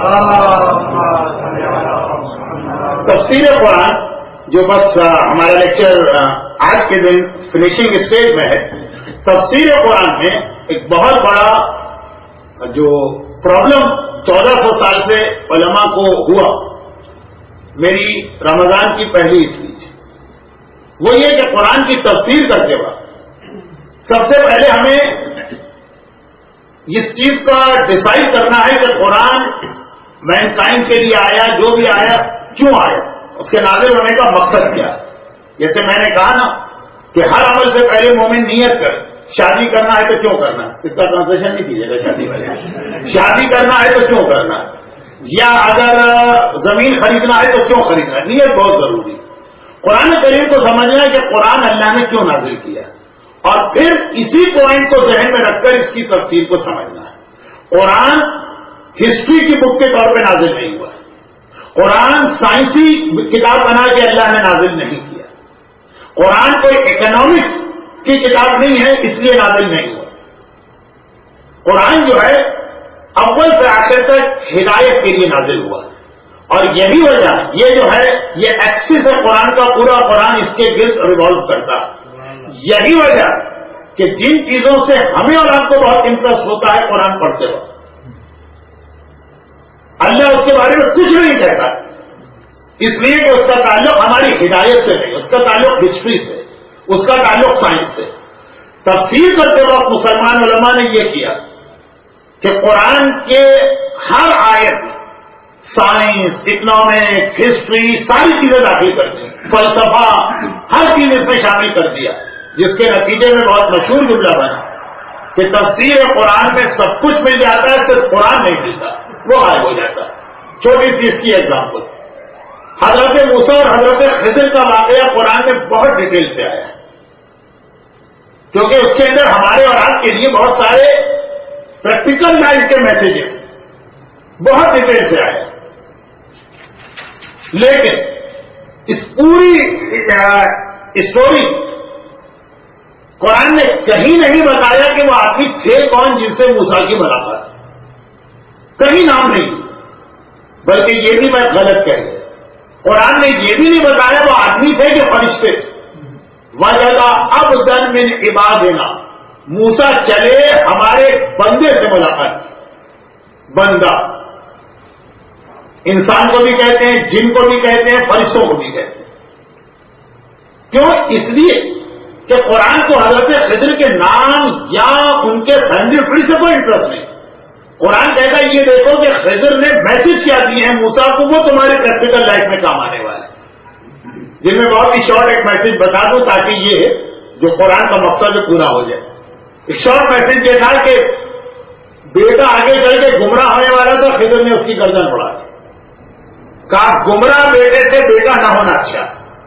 sallam. تفسیر قرآن جو بس ہمارا لیکچر آج کے دن فنیشنگ اسٹیج میں ہے. تفسیر قرآن میں ایک بہت بڑا جو پرابلم چودہ سو سال سے علماء کو ہوا، میری رمضان کی پہلی اسپیچ وہ یہ کہ قرآن کی تفسیر کرتے وقت سب سے پہلے ہمیں اس چیز کا ڈیسائیڈ کرنا ہے کہ قرآن مینکائنڈ کے لیے آیا، جو بھی آیا کیوں آیا، اس کے نازل ہونے کا مقصد کیا. جیسے میں نے کہا نا کہ ہر عمل سے پہلے مومن نیت کر، شادی کرنا ہے تو کیوں کرنا، اس کا ٹرانسلیشن نہیں کیجیے گا شادی والے، شادی کرنا ہے تو کیوں کرنا، یا اگر زمین خریدنا ہے تو کیوں خریدنا، نیت بہت ضروری ہے۔ قرآن کریم کو سمجھنا ہے کہ قرآن اللہ نے کیوں نازل کیا، اور پھر اسی پوائنٹ کو ذہن میں رکھ کر اس کی تفسیر کو سمجھنا ہے۔ قرآن ہسٹری کی بک کے طور پہ نازل نہیں ہوا، قرآن سائنسی کتاب بنا کے اللہ نے نازل نہیں کیا، قرآن کوئی اکنامکس کی کتاب نہیں ہے اس لیے نازل نہیں ہوا۔ قرآن جو ہے اول سے آخر تک ہدایت کے لیے نازل ہوا، اور یہی وجہ یہ جو ہے یہ ایکسس ہے قرآن کا، پورا قرآن اس کے گرد ریوالو کرتا ہے۔ یہی وجہ کہ جن چیزوں سے ہمیں اور آپ کو بہت انٹرسٹ ہوتا ہے قرآن پڑھتے وقت، اللہ اس کے بارے میں کچھ نہیں کہتا، اس لیے کہ اس کا تعلق ہماری ہدایت سے نہیں، اس کا تعلق ہسٹری سے، اس کا تعلق سائنس سے۔ تفسیر کرتے وقت مسلمان علماء نے یہ کیا کہ قرآن کے ہر آیت میں سائنس، اکنامکس، ہسٹری، ساری چیزیں داخل کر دی، فلسفہ، ہر چیز اس میں شامل کر دیا، جس کے نتیجے میں بہت مشہور جملہ بنا کہ تفسیر قرآن میں سب کچھ مل جاتا ہے، صرف قرآن نہیں ملتا، وہ غائب ہو جاتا ہے۔ چھوٹی سی اس کی ایگزامپل، حضرت موسیٰ اور حضرت خضر کا واقعہ قرآن میں بہت ڈیٹیل سے آیا ہے، کیونکہ اس کے اندر ہمارے اور آپ کے لیے بہت سارے پریکٹیکل لائف کے میسیجز بہت ڈیٹیل سے آئے، لیکن اس پوری اسٹوری قرآن نے کہیں نہیں بتایا کہ وہ آدمی تھے کون جن سے موسیٰ کی ملاقات، کہیں نام نہیں، بلکہ یہ بھی میں غلط کہہ گیا، قرآن نے یہ بھی نہیں بتایا وہ آدمی تھے کہ فرشتے تھے۔ وجدا عبدا من عبادنا، موسیٰ چلے ہمارے بندے سے ملاقات کی۔ بندہ انسان کو بھی کہتے ہیں، جن کو بھی کہتے ہیں، فرشتوں کو بھی کہتے ہیں۔ کیوں؟ اس لیے کہ قرآن کو حضرت خضر کے نام یا ان کے فیملی ٹری سے کوئی انٹرسٹ نہیں۔ قرآن کہتا ہے یہ دیکھو کہ خضر نے میسج کیا دیے ہیں موسیٰ کو، وہ تمہارے پریکٹیکل لائف میں کام آنے والے ہیں، جن میں بہت ہی شارٹ ایک میسج بتا دوں تاکہ یہ جو قرآن کا مقصد ہے پورا ہو جائے۔ ایک شارٹ میسج یہ تھا کہ بیٹا آگے چل کے گمراہ ہونے والا تھا، خضر نے اس کی گردن اڑا دی، کہا گمراہ بیٹے سے بیٹا نہ ہونا اچھا،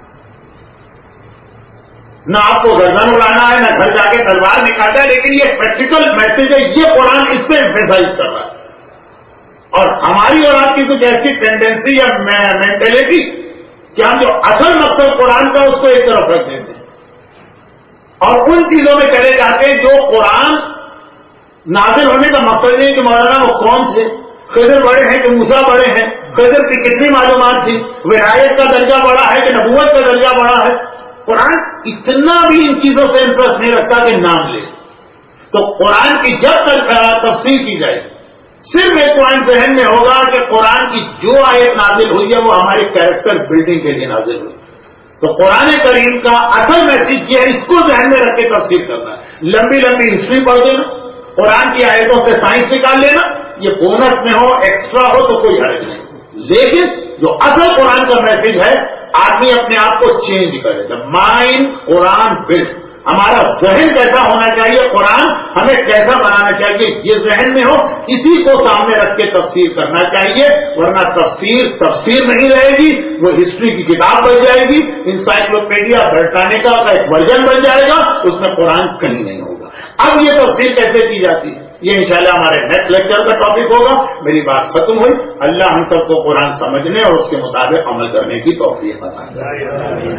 نہ آپ کو گردن اڑانا ہے، نہ گھر جا کے تلوار نکالتا ہے، لیکن یہ پریکٹیکل میسج ہے، یہ قرآن اس پہ ایمفیسائز کر رہا ہے۔ اور ہماری اور آپ کی کچھ ایسی ٹینڈنسی یا مینٹلٹی کہ ہم جو اصل مقصد قرآن کا اس کو ایک طرف رکھ دیتے ہیں اور ان چیزوں میں چلے جاتے ہیں جو قرآن نازل ہونے کا مقصد نہیں کہ مولانا وہ کون سے خضر بڑے ہیں کہ موسیٰ بڑے ہیں، خضر کی کتنی معلومات تھی، ولایت کا درجہ بڑا ہے کہ نبوت کا درجہ بڑا ہے۔ قرآن اتنا بھی ان چیزوں سے انٹرسٹ نہیں رکھتا کہ نام لے۔ تو قرآن کی جب تک تفسیر کی جائے صرف ایک پوائنٹ ذہن میں ہوگا کہ قرآن کی جو آیت نازل ہوئی ہے وہ ہمارے کیریکٹر بلڈنگ کے لیے نازل ہوئی۔ تو قرآن کریم کا اصل میسج یہ ہے، اس کو ذہن میں رکھ کے تفسیر کرنا ہے۔ لمبی لمبی ہسٹری پڑھ دینا، قرآن کی آیتوں سے سائنس نکال لینا، یہ بونس میں ہو، ایکسٹرا ہو تو کوئی حرج نہیں، لیکن جو اصل قرآن کا میسج ہے آدمی اپنے آپ کو چینج کرے۔ دا مائنڈ قرآن بلڈ، ہمارا ذہن کیسا ہونا چاہیے، قرآن ہمیں کیسا بنانا چاہیے، یہ ذہن میں ہو، اسی کو سامنے رکھ کے تفسیر کرنا چاہیے، ورنہ تفسیر تفسیر نہیں رہے گی، وہ ہسٹری کی کتاب بن جائے گی، انسائکلوپیڈیا برٹانے کا ایک ورژن بن جائے گا، اس میں قرآن کہیں نہیں ہوگا۔ اب یہ تفسیر کیسے کی جاتی ہے یہ انشاءاللہ ہمارے نیکسٹ لیکچر کا ٹاپک ہوگا۔ میری بات ختم ہوئی، اللہ ہم سب کو قرآن سمجھنے اور اس کے مطابق عمل کرنے کی توفیق عطا فرمائے۔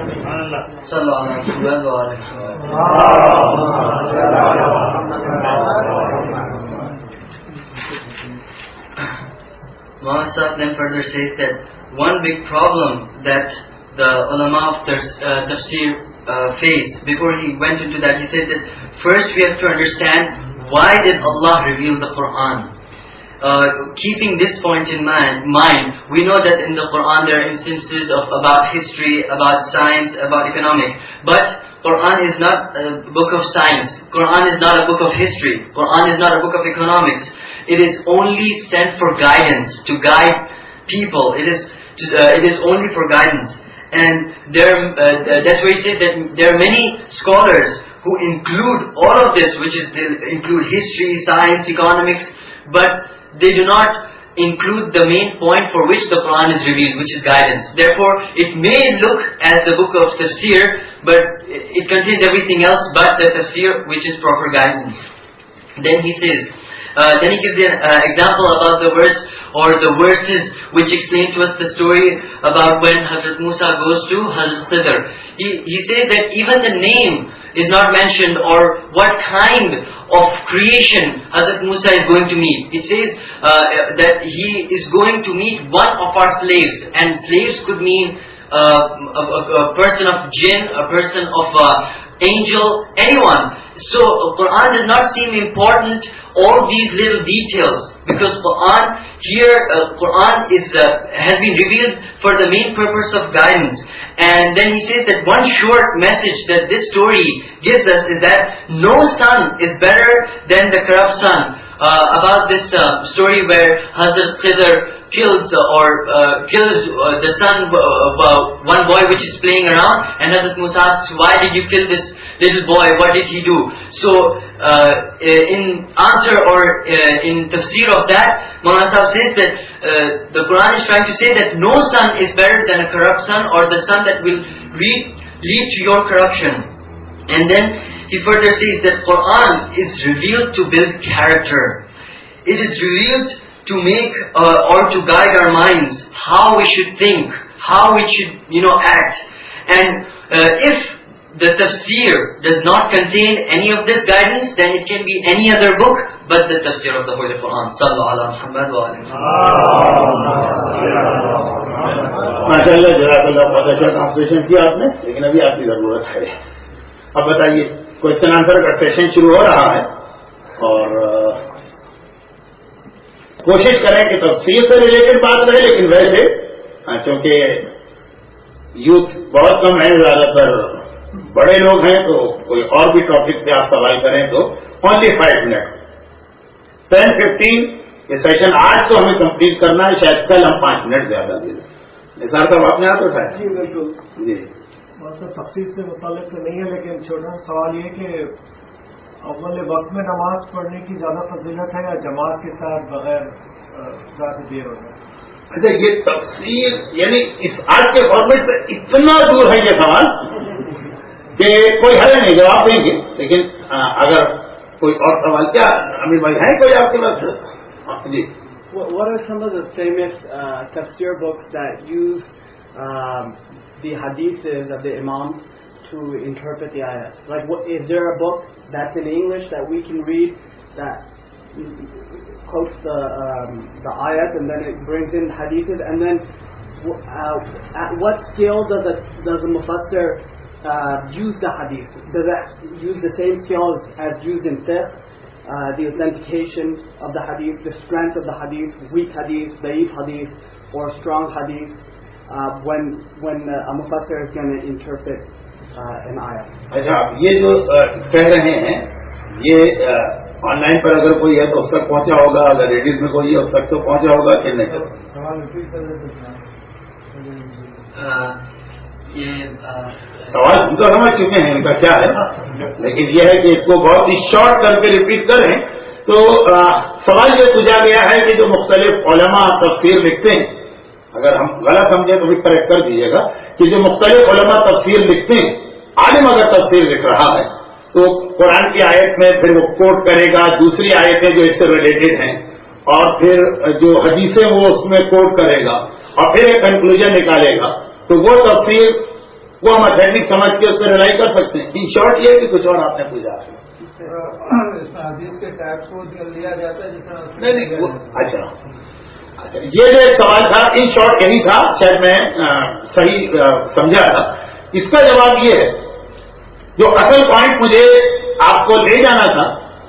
Muhammad Sahib then further says that one big problem that the ulama of uh, tafsir uh, faced before he went into that, he said that first we have to understand why did Allah reveal the Quran. Uh, keeping this point in mind, mind, we know that in the Quran there are instances of about history, about science, about economic, but Quran is not a book of science. Quran is not a book of history. Quran is not a book of economics. It is only sent for guidance, to guide people. It is, uh, it is only for guidance. And there, uh, that's why he said that there are many scholars who include all of this, which is they include history, science, economics, but they do not include the main point for which the Quran is revealed, which is guidance. Therefore, it may look as the book of tafsir, but it contains everything else but the tafsir, which is proper guidance. Then he says, uh, then he gives an uh, example about the verse or the verses which explain to us the story about when Hazrat Musa goes to Hazrat Khidr. He, he says that even the name is not mentioned, or what kind of creation Hazrat Musa is going to meet. It says uh, that he is going to meet one of our slaves, and slaves could mean uh, a, a, a person of jinn, a person of uh, angel, anyone. So Quran does not seem important, all these little details, because Quran here, uh, Quran is uh, has been revealed for the main purpose of guidance. And then he says that one short message that this story gives us is that no son is better than the corrupt son. Uh, about this uh, story where Hazrat Khidr kills uh, or uh, kills uh, the son, uh, uh, one boy which is playing around, and Hazrat Musa asks, why did you kill this little boy? What did he do? So uh, in answer or uh, in tafsir of that, Maulana Sahib says that uh, the Quran is trying to say that no son is better than a corrupt son, or the son that will lead, lead to your corruption. And then he further says that Quran is revealed to build character. It is revealed to make uh, or to guide our minds, how we should think, how we should, you know, act. And uh, if the tafsir does not contain any of this guidance, then it can be any other book but the tafsir of the Holy Quran. Sallallahu ala Muhammad wa alayhi. MashaAllah, jazakallah, بہت اچھا ٹرانسلیشن کیا آپ نے, لیکن ابھی آپ کی ضرورت ہے. اب بتائیے, کوشچن آنسر کا سیشن شروع ہو رہا ہے, اور کوشش کریں کہ تفسیر سے ریلیٹڈ بات رہے, لیکن ویسے چونکہ یوتھ بہت کم ہے, زیادہ تر بڑے لوگ ہیں, تو کوئی اور بھی ٹاپک پہ آپ سوال کریں تو only five minute ten fifteen یہ سیشن آج تو ہمیں کمپلیٹ کرنا ہے, شاید کل ہم پانچ منٹ زیادہ دے دیں. نثار صاحب آپ نے ہاتھ اٹھایا؟ جی بالکل. جی تفصیل سے متعلق تو نہیں ہے, لیکن چھوٹا سا سوال یہ کہ اول وقت میں نماز پڑھنے کی زیادہ فضیلت ہے یا جماعت کے ساتھ بغیر زیادہ دیر ہو جائے؟ اچھا, یہ تفسیر یعنی اس آج کے فارمیٹ سے اتنا دور ہے یہ سوال کہ کوئی حل نہیں, جواب دیں گے, لیکن اگر کوئی اور سوال, کیا امیر بھائی ہیں کوئی آپ کے پاس؟ جی. What are some of the famous uh, tafsir books that use um, the hadiths of the Imam to interpret the ayahs? Like, what, is there a book that's in English that we can read that quotes the um, the ayat and then it brings in hadiths? And then, uh, at what scale does the does the mufassir uh, use the hadith? Does it use the same scales as used in fiqh? Uh, the authentication of the hadith, the strength of the hadith, weak hadith, da'if hadith, or strong hadith, uh, when when uh, a mufassir is going to interpret uh, an ayah. اچھا, یہ جو کہہ رہے ہیں یہ آن لائن پر اگر کوئی ہے تو اس تک پہنچا ہوگا, اگر ریڈیز میں کوئی ہے اس تک تو پہنچا ہوگا کہ نہیں؟ سوال ہم تو سمجھ چکے ہیں ان کا کیا ہے, لیکن یہ ہے کہ اس کو بہت ہی شارٹ کر کے ریپیٹ کریں. تو سوال یہ پوچھا گیا ہے کہ جو مختلف علماء تفسیر لکھتے ہیں, اگر ہم غلط سمجھیں تو بھی کریکٹ کر دیجیے گا, کہ جو مختلف علماء تفسیر لکھتے ہیں, عالم اگر تفسیر لکھ رہا ہے تو قرآن کی آیت میں پھر وہ کوٹ کرے گا دوسری آیتیں جو اس سے ریلیٹڈ ہیں, اور پھر جو حدیثیں وہ اس میں کوٹ کرے گا, اور پھر ایک کنکلوژن نکالے گا. تو وہ تفسیر وہ ہم اتھینٹک سمجھ کے اس پہ ریلائی کر سکتے ہیں. ان شارٹ یہ کہ کچھ اور آپ نے پوچھا حدیث کے ٹیکس کو لیا جاتا ہے جس طرح نہیں نہیں اچھا اچھا یہ جو ایک سوال تھا ان شارٹ یہی تھا, شاید میں صحیح سمجھا تھا. اس کا جواب یہ ہے, جو اصل پوائنٹ مجھے آپ کو لے جانا تھا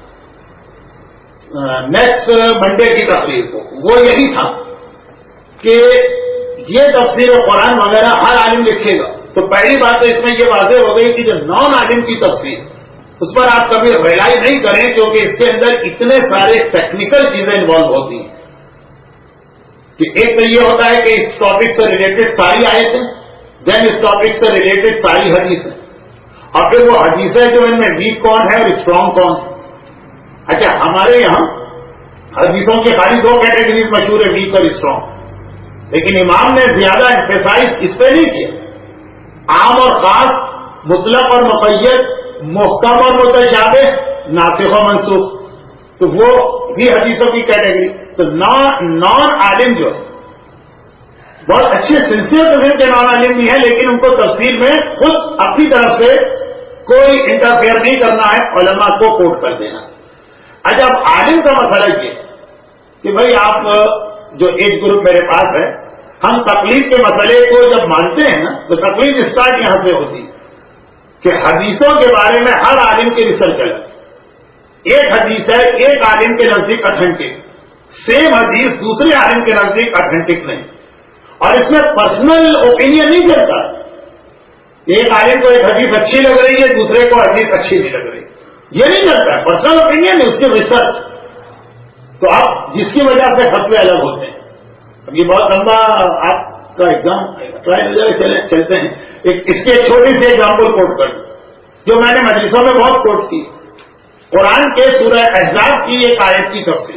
نیکسٹ منڈے کی تقریر کو, وہ یہی تھا کہ یہ تفسیر قرآن وغیرہ ہر عالم لکھے گا. تو پہلی بات تو اس میں یہ واضح ہو گئی کہ جو نان عالم کی تفسیر اس پر آپ کبھی ریلائی نہیں کریں, کیونکہ اس کے اندر اتنے سارے ٹیکنیکل چیزیں انوالو ہوتی ہیں کہ ایک تو یہ ہوتا ہے کہ اس ٹاپک سے ریلیٹڈ ساری آیتیں, دین اس ٹاپک سے ریلیٹڈ ساری حدیث ہیں، اور پھر وہ حدیثیں جو ان میں ویک کون ہے اور اسٹرانگ کون ہے۔ اچھا ہمارے یہاں حدیثوں کی خالی دو کیٹیگریز مشہور ہے، ویک اور اسٹرانگ، لیکن امام نے زیادہ ایمفیسائز اس پہ نہیں کیا، عام اور خاص، مطلق اور مقید، محکم اور متشابہ، ناسخ و منسوخ، تو وہ بھی حدیثوں کی کیٹیگری۔ تو نان عالم جو ہے بہت اچھے سنسیئر قسم کے نان عالم بھی ہیں، لیکن ان کو تفسیر میں خود اپنی طرف سے کوئی انٹرفیئر نہیں کرنا ہے، علماء کو کوٹ کر دینا۔ اچھا اب عالم کا مسئلہ یہ کہ بھائی آپ جو ایج گروپ میرے پاس ہے، ہم تقلید کے مسئلے کو جب مانتے ہیں نا تو تقلید اسٹارٹ یہاں سے ہوتی ہے کہ حدیثوں کے بارے میں ہر عالم کی ریسرچ ہے۔ ایک حدیث ہے ایک عالم کے نزدیک اتھینٹک، سیم حدیث دوسرے عالم کے نزدیک اتھینٹک نہیں، اور اس میں پرسنل اوپینین نہیں چلتا۔ ایک عالم کو ایک حدیث اچھی لگ رہی ہے، دوسرے کو حدیث اچھی نہیں لگ رہی، یہ نہیں چلتا ہے، پرسنل اوپینین ہے اس کی ریسرچ۔ تو آپ جس کی وجہ سے فتوے الگ ہوتے ہیں۔ اب یہ بہت لمبا آپ کا ایگزام ٹرائی چلے چلتے ہیں، ایک اس کی ایک چھوٹی سی ایگزامپل کوٹ کر جو میں نے مجلسوں میں بہت کوٹ کی، قرآن کے سورہ احزاب کی ایک آیت کی تفسیر،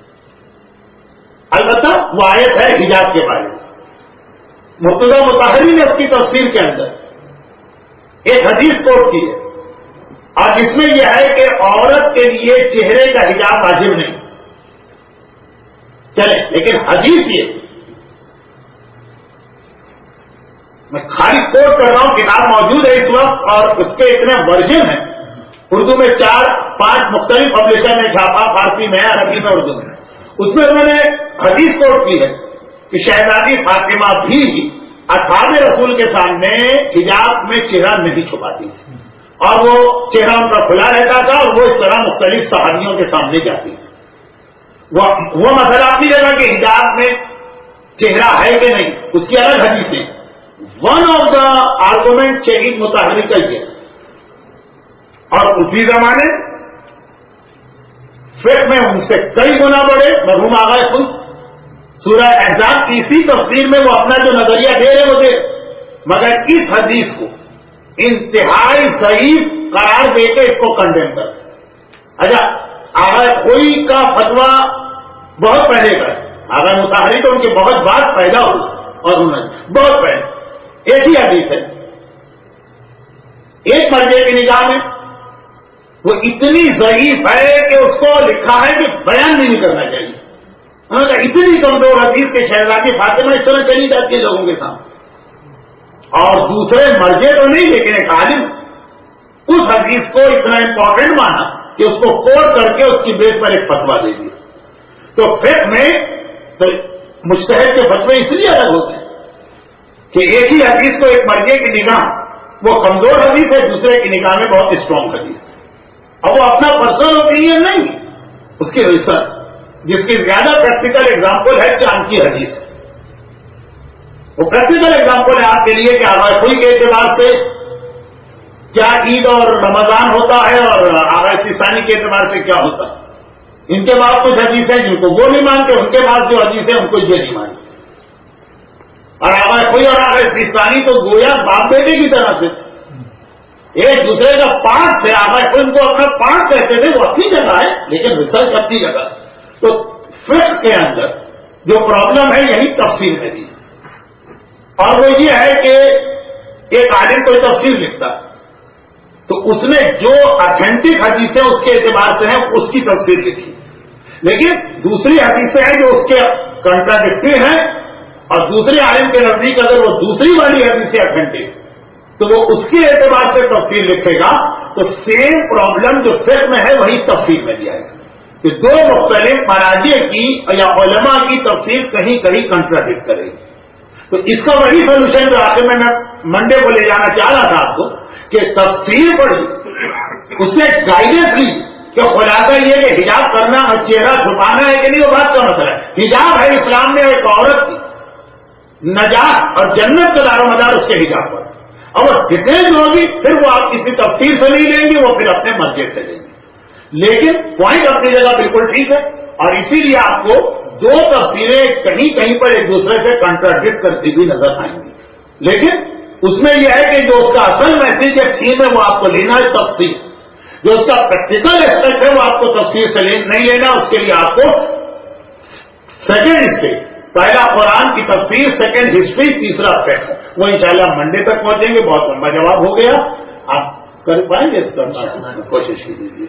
البتہ وہ آیت ہے حجاب کے بارے میں، مرتضی مطہری نے اس کی تفسیر کے اندر ایک حدیث کوٹ کی ہے، اور جس میں یہ ہے کہ عورت کے لیے چہرے کا حجاب واجب نہیں، چلے لیکن حدیث یہ، میں خالی کوٹ کر رہا ہوں، کتاب موجود ہے اس وقت اور اس کے اتنے ورژن ہیں، اردو میں چار پانچ مختلف پبلشر نے چھاپا، فارسی میں، عربی میں، اردو میں، اس میں انہوں نے حدیث کوٹ کی ہے کہ شہزادی فاطمہ بھی اصحاب رسول کے سامنے حجاب میں چہرہ نہیں چھپاتی تھی، اور وہ چہرہ ان کا کھلا رہتا تھا، اور وہ اس طرح مختلف صحابیوں کے سامنے جاتی تھی۔ وہ مسئلہ اپنی جگہ کہ حجاب میں چہرہ ہے کہ نہیں، اس کی الگ حدیث ہے۔ ون آف دا آرگومنٹ شہید مطہری کا یہ، اور اسی زمانے فقہ میں ان سے کئی گنا بڑے مرحوم آغا خود سورہ احزاب کی اسی تفسیر میں وہ اپنا جو نظریہ دے رہے وہ دے، مگر اس حدیث کو انتہائی ضعیف قرار دے کے اس کو کنڈیم کر۔ اچھا آغا کوئی کا فتویٰ بہت پہلے کا ہے، آغا مطہری تو ان کے بہت بعد پیدا ہوئی، اور انہوں نے بہت پہلے ایک ہی حدیث ہے، ایک مرجع کی نگاہ میں وہ اتنی ضعیف ہے کہ اس کو لکھا ہے کہ بیان نہیں کرنا چاہیے، انہوں نے اتنی کمزور حدیث کے شہزادی فاطمہ اس طرح چلی جاتی ہے لوگوں کے سامنے، اور دوسرے مرجع تو نہیں لیکن ایک عالم اس حدیث کو اتنا امپورٹنٹ مانا کہ اس کو کوٹ کر کے اس کی بیس پر ایک فتویٰ دے دیا۔ تو فقہ میں تو مجتہد کے فتوے اس لیے الگ ہوتے ہیں کہ ایک ہی حدیث کو ایک مرجع کی نگاہ وہ کمزور حدیث ہے، دوسرے کی نگاہ میں بہت اسٹرانگ حدیث ہے، اور وہ اپنا پرسنل اوپینین نہیں، اس کی ریسرچ، جس کی زیادہ پریکٹیکل ایگزامپل ہے چاند کی حدیث، وہ پریکٹیکل ایگزامپل ہے آپ کے لیے کہ آغا کوئی کے اعتبار سے کیا عید اور رمضان ہوتا ہے اور آغا ثانی کے اعتبار سے کیا ہوتا ہے۔ ان کے بعد کچھ حدیث ہیں جن کو وہ نہیں مانتے، ان کے بعد جو حدیث ہیں ان کو یہ نہیں مانتے، اور آغا کوئی اور آغا ثانی تو گویا باپ بیٹے کی طرح سے ایک دوسرے کا پارٹ تھے، آغا ان کو اپنا پارٹ کہتے تھے، وہ اپنی جگہ ہے لیکن ریسرچ اپنی جگہ۔ تو فقہ کے اندر جو پرابلم ہے یہی تفسیر ہے، اور وہ یہ ہے کہ ایک عالم کوئی تفسیر لکھتا ہے تو اس نے جو اتھینٹک حدیثیں اس کے اعتبار سے ہیں اس کی تفسیر لکھی، لیکن دوسری حدیثیں ہیں جو اس کے کنٹراڈکٹری ہیں، اور دوسرے عالم کے نزدیک اگر وہ دوسری والی حدیثیں اتھینٹک تو وہ اس کے اعتبار سے تفسیر لکھے گا، تو سیم پرابلم جو فقہ میں ہے وہی تفسیر میں بھی آئے گا کہ دو مختلف مراجع کی یا علماء کی تفسیر کہیں کہیں کنٹراڈکٹ کرے گی۔ تو اس کا وہی سولوشن جو آخر میں میں منڈے کو لے جانا چاہ رہا تھا آپ کو کہ تفسیر پڑھی، اس سے گائیڈنس لی کہ خلاصہ یہ کہ حجاب کرنا اور چہرہ چھپانا ہے کہ نہیں، وہ بات کا مسئلہ ہے۔ حجاب ہے اسلام میں ایک عورت کی نجات اور جنت کا دار و مدار اس کے حجاب پر، اور وہ ڈیٹیل ہوگی پھر وہ آپ کسی تفسیر سے نہیں لیں گے، وہ پھر اپنے مرضی سے لیں گے، لیکن پوائنٹ اپنی جگہ بالکل ٹھیک ہے، اور اسی لیے آپ کو دو تفسیریں کہیں کہیں پر ایک دوسرے سے کنٹراڈکٹ کرتی ہوئی نظر آئیں گی، لیکن उसमें यह है कि जो उसका असल मैसेज है सीन है वो आपको लेना है तफसीर, जो उसका प्रैक्टिकल एस्पेक्ट है वो आपको तफसीर से नहीं लेना, उसके लिए आपको सेकेंड स्टेज, पहला कुरान की तफसीर, सेकेंड हिस्ट्री, तीसरा फैक्ट, वो इंशाल्लाह मंडे तक पहुंचेंगे। बहुत लंबा जवाब हो गया, आप कर पाएंगे इसका कोशिश कीजिए।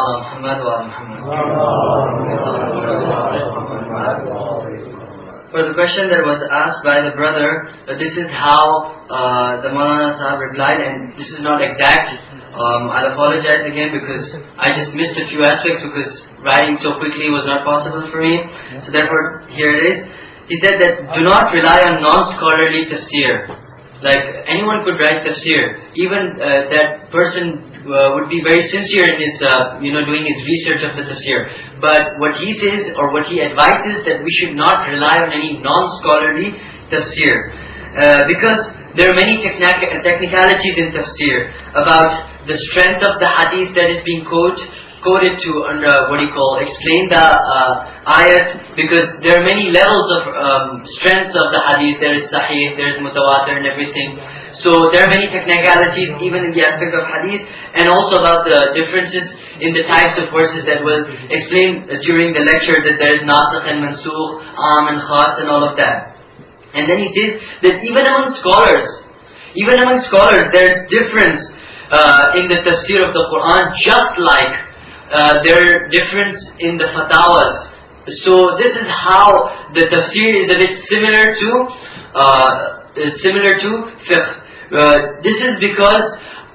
For the question that was asked by the brother, that this is how uh, the Maulana Sahib replied, and this is not exact. Um, I'll apologize again because I just missed a few aspects because writing so quickly was not possible for me. So therefore, here it is. He said that do not rely on non-scholarly tafsir. Like anyone could write tafsir. Even uh, that person uh, would be very sincere in his, uh, you know, doing his research of the tafsir. But what he says or what he advises that we should not rely on any non-scholarly tafsir. Uh, because there are many technic- technicalities in tafsir about the strength of the hadith that is being quoted, quoted to, uh, what do you call, explain the uh, ayat, because there are many levels of um, strengths of the hadith. There is sahih, there is mutawatir and everything. So there are many technicalities even in the aspect of hadith, and also about the differences in the types of verses that will explain during the lecture, that there is nasikh and mansukh, am and khas and all of that. And then he says that even among scholars, even among scholars there is difference uh, in the tafsir of the Quran, just like uh, there are difference in the fatawas. So this is how the tafsir is a bit similar to uh, similar to fiqh. Uh, this is because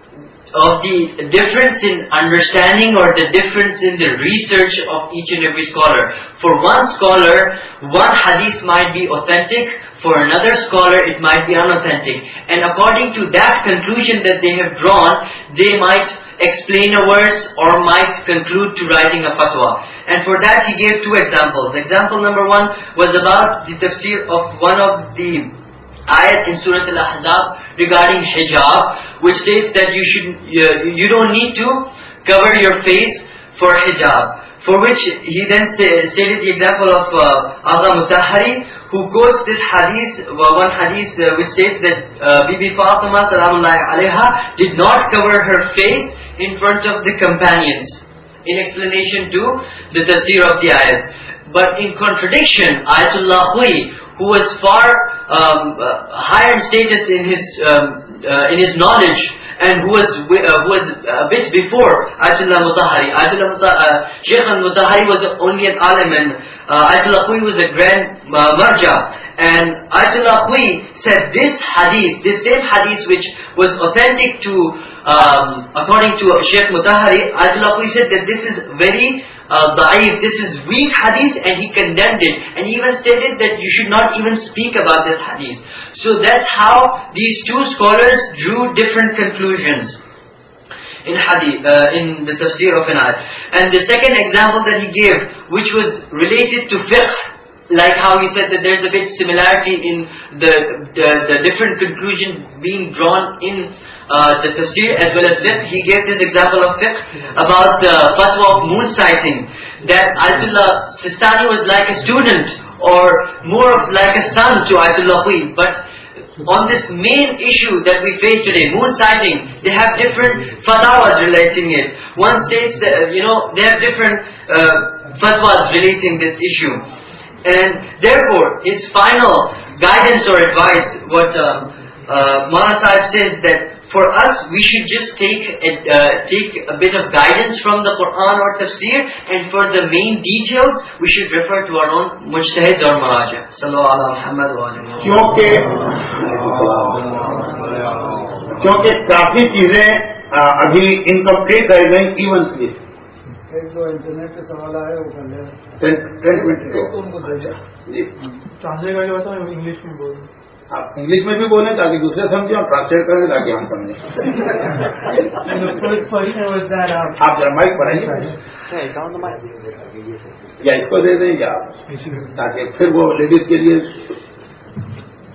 of the difference in understanding or the difference in the research of each and every scholar. For one scholar, one hadith might be authentic, for another scholar it might be unauthentic. And according to that conclusion that they have drawn, they might explain a verse or might conclude to writing a fatwa. And for that he gave two examples. Example number one was about the tafsir of one of the ayat in Surah Al-Ahzab regarding hijab, which states that you should uh, you don't need to cover your face for hijab. For which he then st- stated the example of uh, Agha Mutahari, who quotes this hadith, uh, one hadith uh, which states that uh, Bibi Fatima salamullahi alayha did not cover her face in front of the companions, in explanation to the tafsir of the ayat. But in contradiction, Ayatullah Hui, who was far um, uh, higher in status in his um, uh, in his knowledge, and who was uh, who was a bit before Ayatollah Mutahari. Ayatollah Muta- uh, Shaykh al-Mutahari was only an alim, and uh, Ayatollah Hui was a grand uh, marja. And Ayatollah Hui said this hadith, this same hadith which was authentic to, um, according to Shaykh Mutahari, Ayatollah Hui said that this is very uh, da'if, this is weak hadith, and he condemned it. And he even stated that you should not even speak about this hadith. So that's how these two scholars drew different conclusions in hadith, uh, in the tafsir of an ayat. And the second example that he gave, which was related to fiqh, like how he said that there's a bit similarity in the the, the different conclusion being drawn in uh, the tafsir as well as fiqh. He gave this example of fiqh about the fatwa of moon sighting, that Ayatollah Sistani was like a student or more of like a son to Ayatollah Hui. But on this main issue that we face today, moon sighting, they have different fatwas relating it. One states that, you know, they have different uh, fatwas relating this issue. And therefore, his final guidance or advice, what uh, uh, Maulana Sahib says, that for us, we should just take a, uh, take a bit of guidance from the Quran or tafsir, and for the main details, we should refer to our own mujtahids or maraja. Sallallahu ala Muhammad wa ala क्योंकि क्योंकि काफी चीजें अभी इनकम्प्लीट रह गई इवन की एक दो इंटरनेट पे सवाल आए वो कर ले टेन मिनट जी ट्रांसलेट करके बताओ इंग्लिश में बोल आप इंग्लिश में भी बोलें ताकि दूसरे समझे और ट्रांसलेट करें ताकि हम समझें आप जरा माइक पर आइए या इसको दे दें या ताकि फिर वो लेडीज के लिए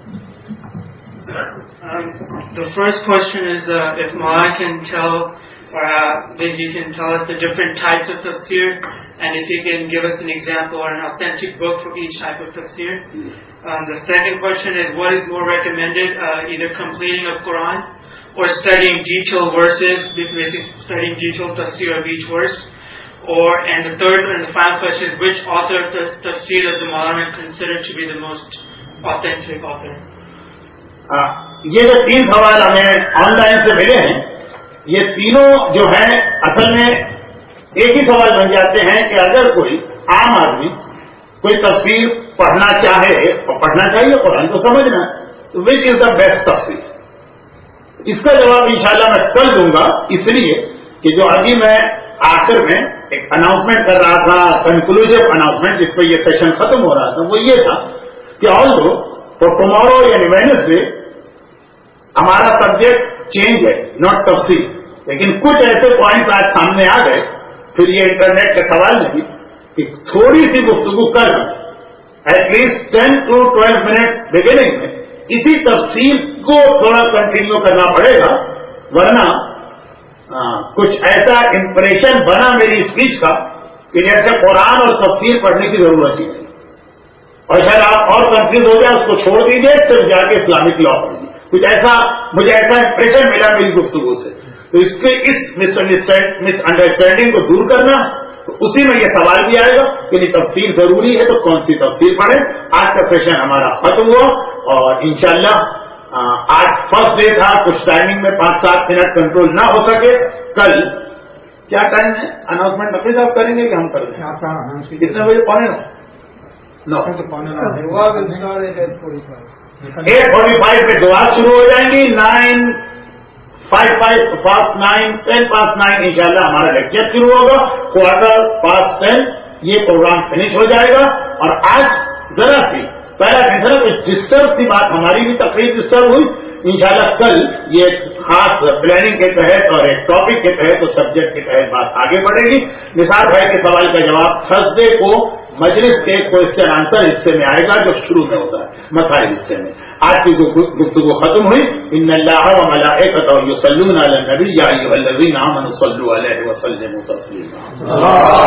Um, the first question is uh, if Mara can tell or uh, then you can tell us the different types of tafsir, and if you can give us an example or an authentic book for each type of tafsir. Um, the second question is, what is more recommended, uh, either completing of Quran or studying detailed verses, basically studying detailed tafsir of each verse? Or, and the third and the final question is, which author of the tafsir does the Maulana consider to be the most authentic author? uh, یہ جو تین سوال ہمیں آن لائن سے ملے ہیں، یہ تینوں جو ہیں اصل میں ایک ہی سوال بن جاتے ہیں کہ اگر کوئی عام آدمی کوئی تفسیر پڑھنا چاہے اور پڑھنا چاہیے قرآن کو سمجھنا، تو وچ از دا بیسٹ تفسیر؟ اس کا جواب انشاءاللہ میں کل دوں گا، اس لیے کہ جو ابھی میں آخر میں ایک اناؤنسمنٹ کر رہا تھا، کنکلوژو اناؤنسمنٹ جس پہ یہ سیشن ختم ہو رہا تھا، وہ یہ تھا کہ آلدو فار ٹمارو یعنی ویڈنسڈے ہمارا سبجیکٹ چینج ہے، ناٹ تفسیر، لیکن کچھ ایسے پوائنٹ آج سامنے آ گئے، پھر یہ انٹرنیٹ کا سوال نہیں کہ تھوڑی سی گفتگو کر at least ten to twelve minute beginning میں اسی تفصیل کو تھوڑا کنٹینیو کرنا پڑے گا، ورنہ آ, کچھ ایسا امپریشن بنا میری اسپیچ کا کہ جیسے قرآن اور تفسیر پڑھنے کی ضرورت ہی نہیں، اور شاید آپ اور کنفیوز ہو جائے، اس کو چھوڑ دیجیے، صرف جا کے اسلامک لا پڑھیے. کچھ ایسا مجھے ایسا امپریشن ملا میری گفتگو سے. تو اس کے اس مس انڈرسٹینڈنگ کو دور کرنا، تو اسی میں یہ سوال بھی آئے گا کہ نہیں تفسیر ضروری ہے تو کون سی تفسیر پڑھیں. آج کا سیشن ہمارا ختم ہوا، اور انشاءاللہ آج فرسٹ ڈے تھا، کچھ ٹائمنگ میں پانچ سات منٹ کنٹرول نہ ہو سکے. کل کیا ٹائم ہے؟ اناؤنسمنٹ نفیس آپ کریں گے کہ ہم کر دیں؟ کتنے بجے؟ پونے نو نو ایٹ فورٹی فائیو پہ دعا شروع ہو جائیں گی. Nine five five past nine ten past nine ان شاء اللہ ہمارا لیکچر شروع ہوگا. کوارٹر پاس ٹین یہ پروگرام فنش ہو جائے گا. اور آج ذرا سی پہلا ٹینشن کچھ ڈسٹرب کی بات ہماری بھی تقریب ڈسٹرب ہوئی. انشاءاللہ کل یہ خاص پلاننگ کے تحت اور ایک ٹاپک کے تحت اور سبجیکٹ کے تحت بات آگے بڑھے گی. نثار بھائی کے سوال کا جواب تھرسڈے کو مجلس کے کوشچن آنسر حصے میں آئے گا جو شروع میں ہوتا ہے مسائل حصے میں. آج کی گفتگو ختم ہوئی. ان اللہ و ملائکتہ یصلون علی النبی یا ایھا الذین آمنوا صلوا علیہ وسلموا تسلیما.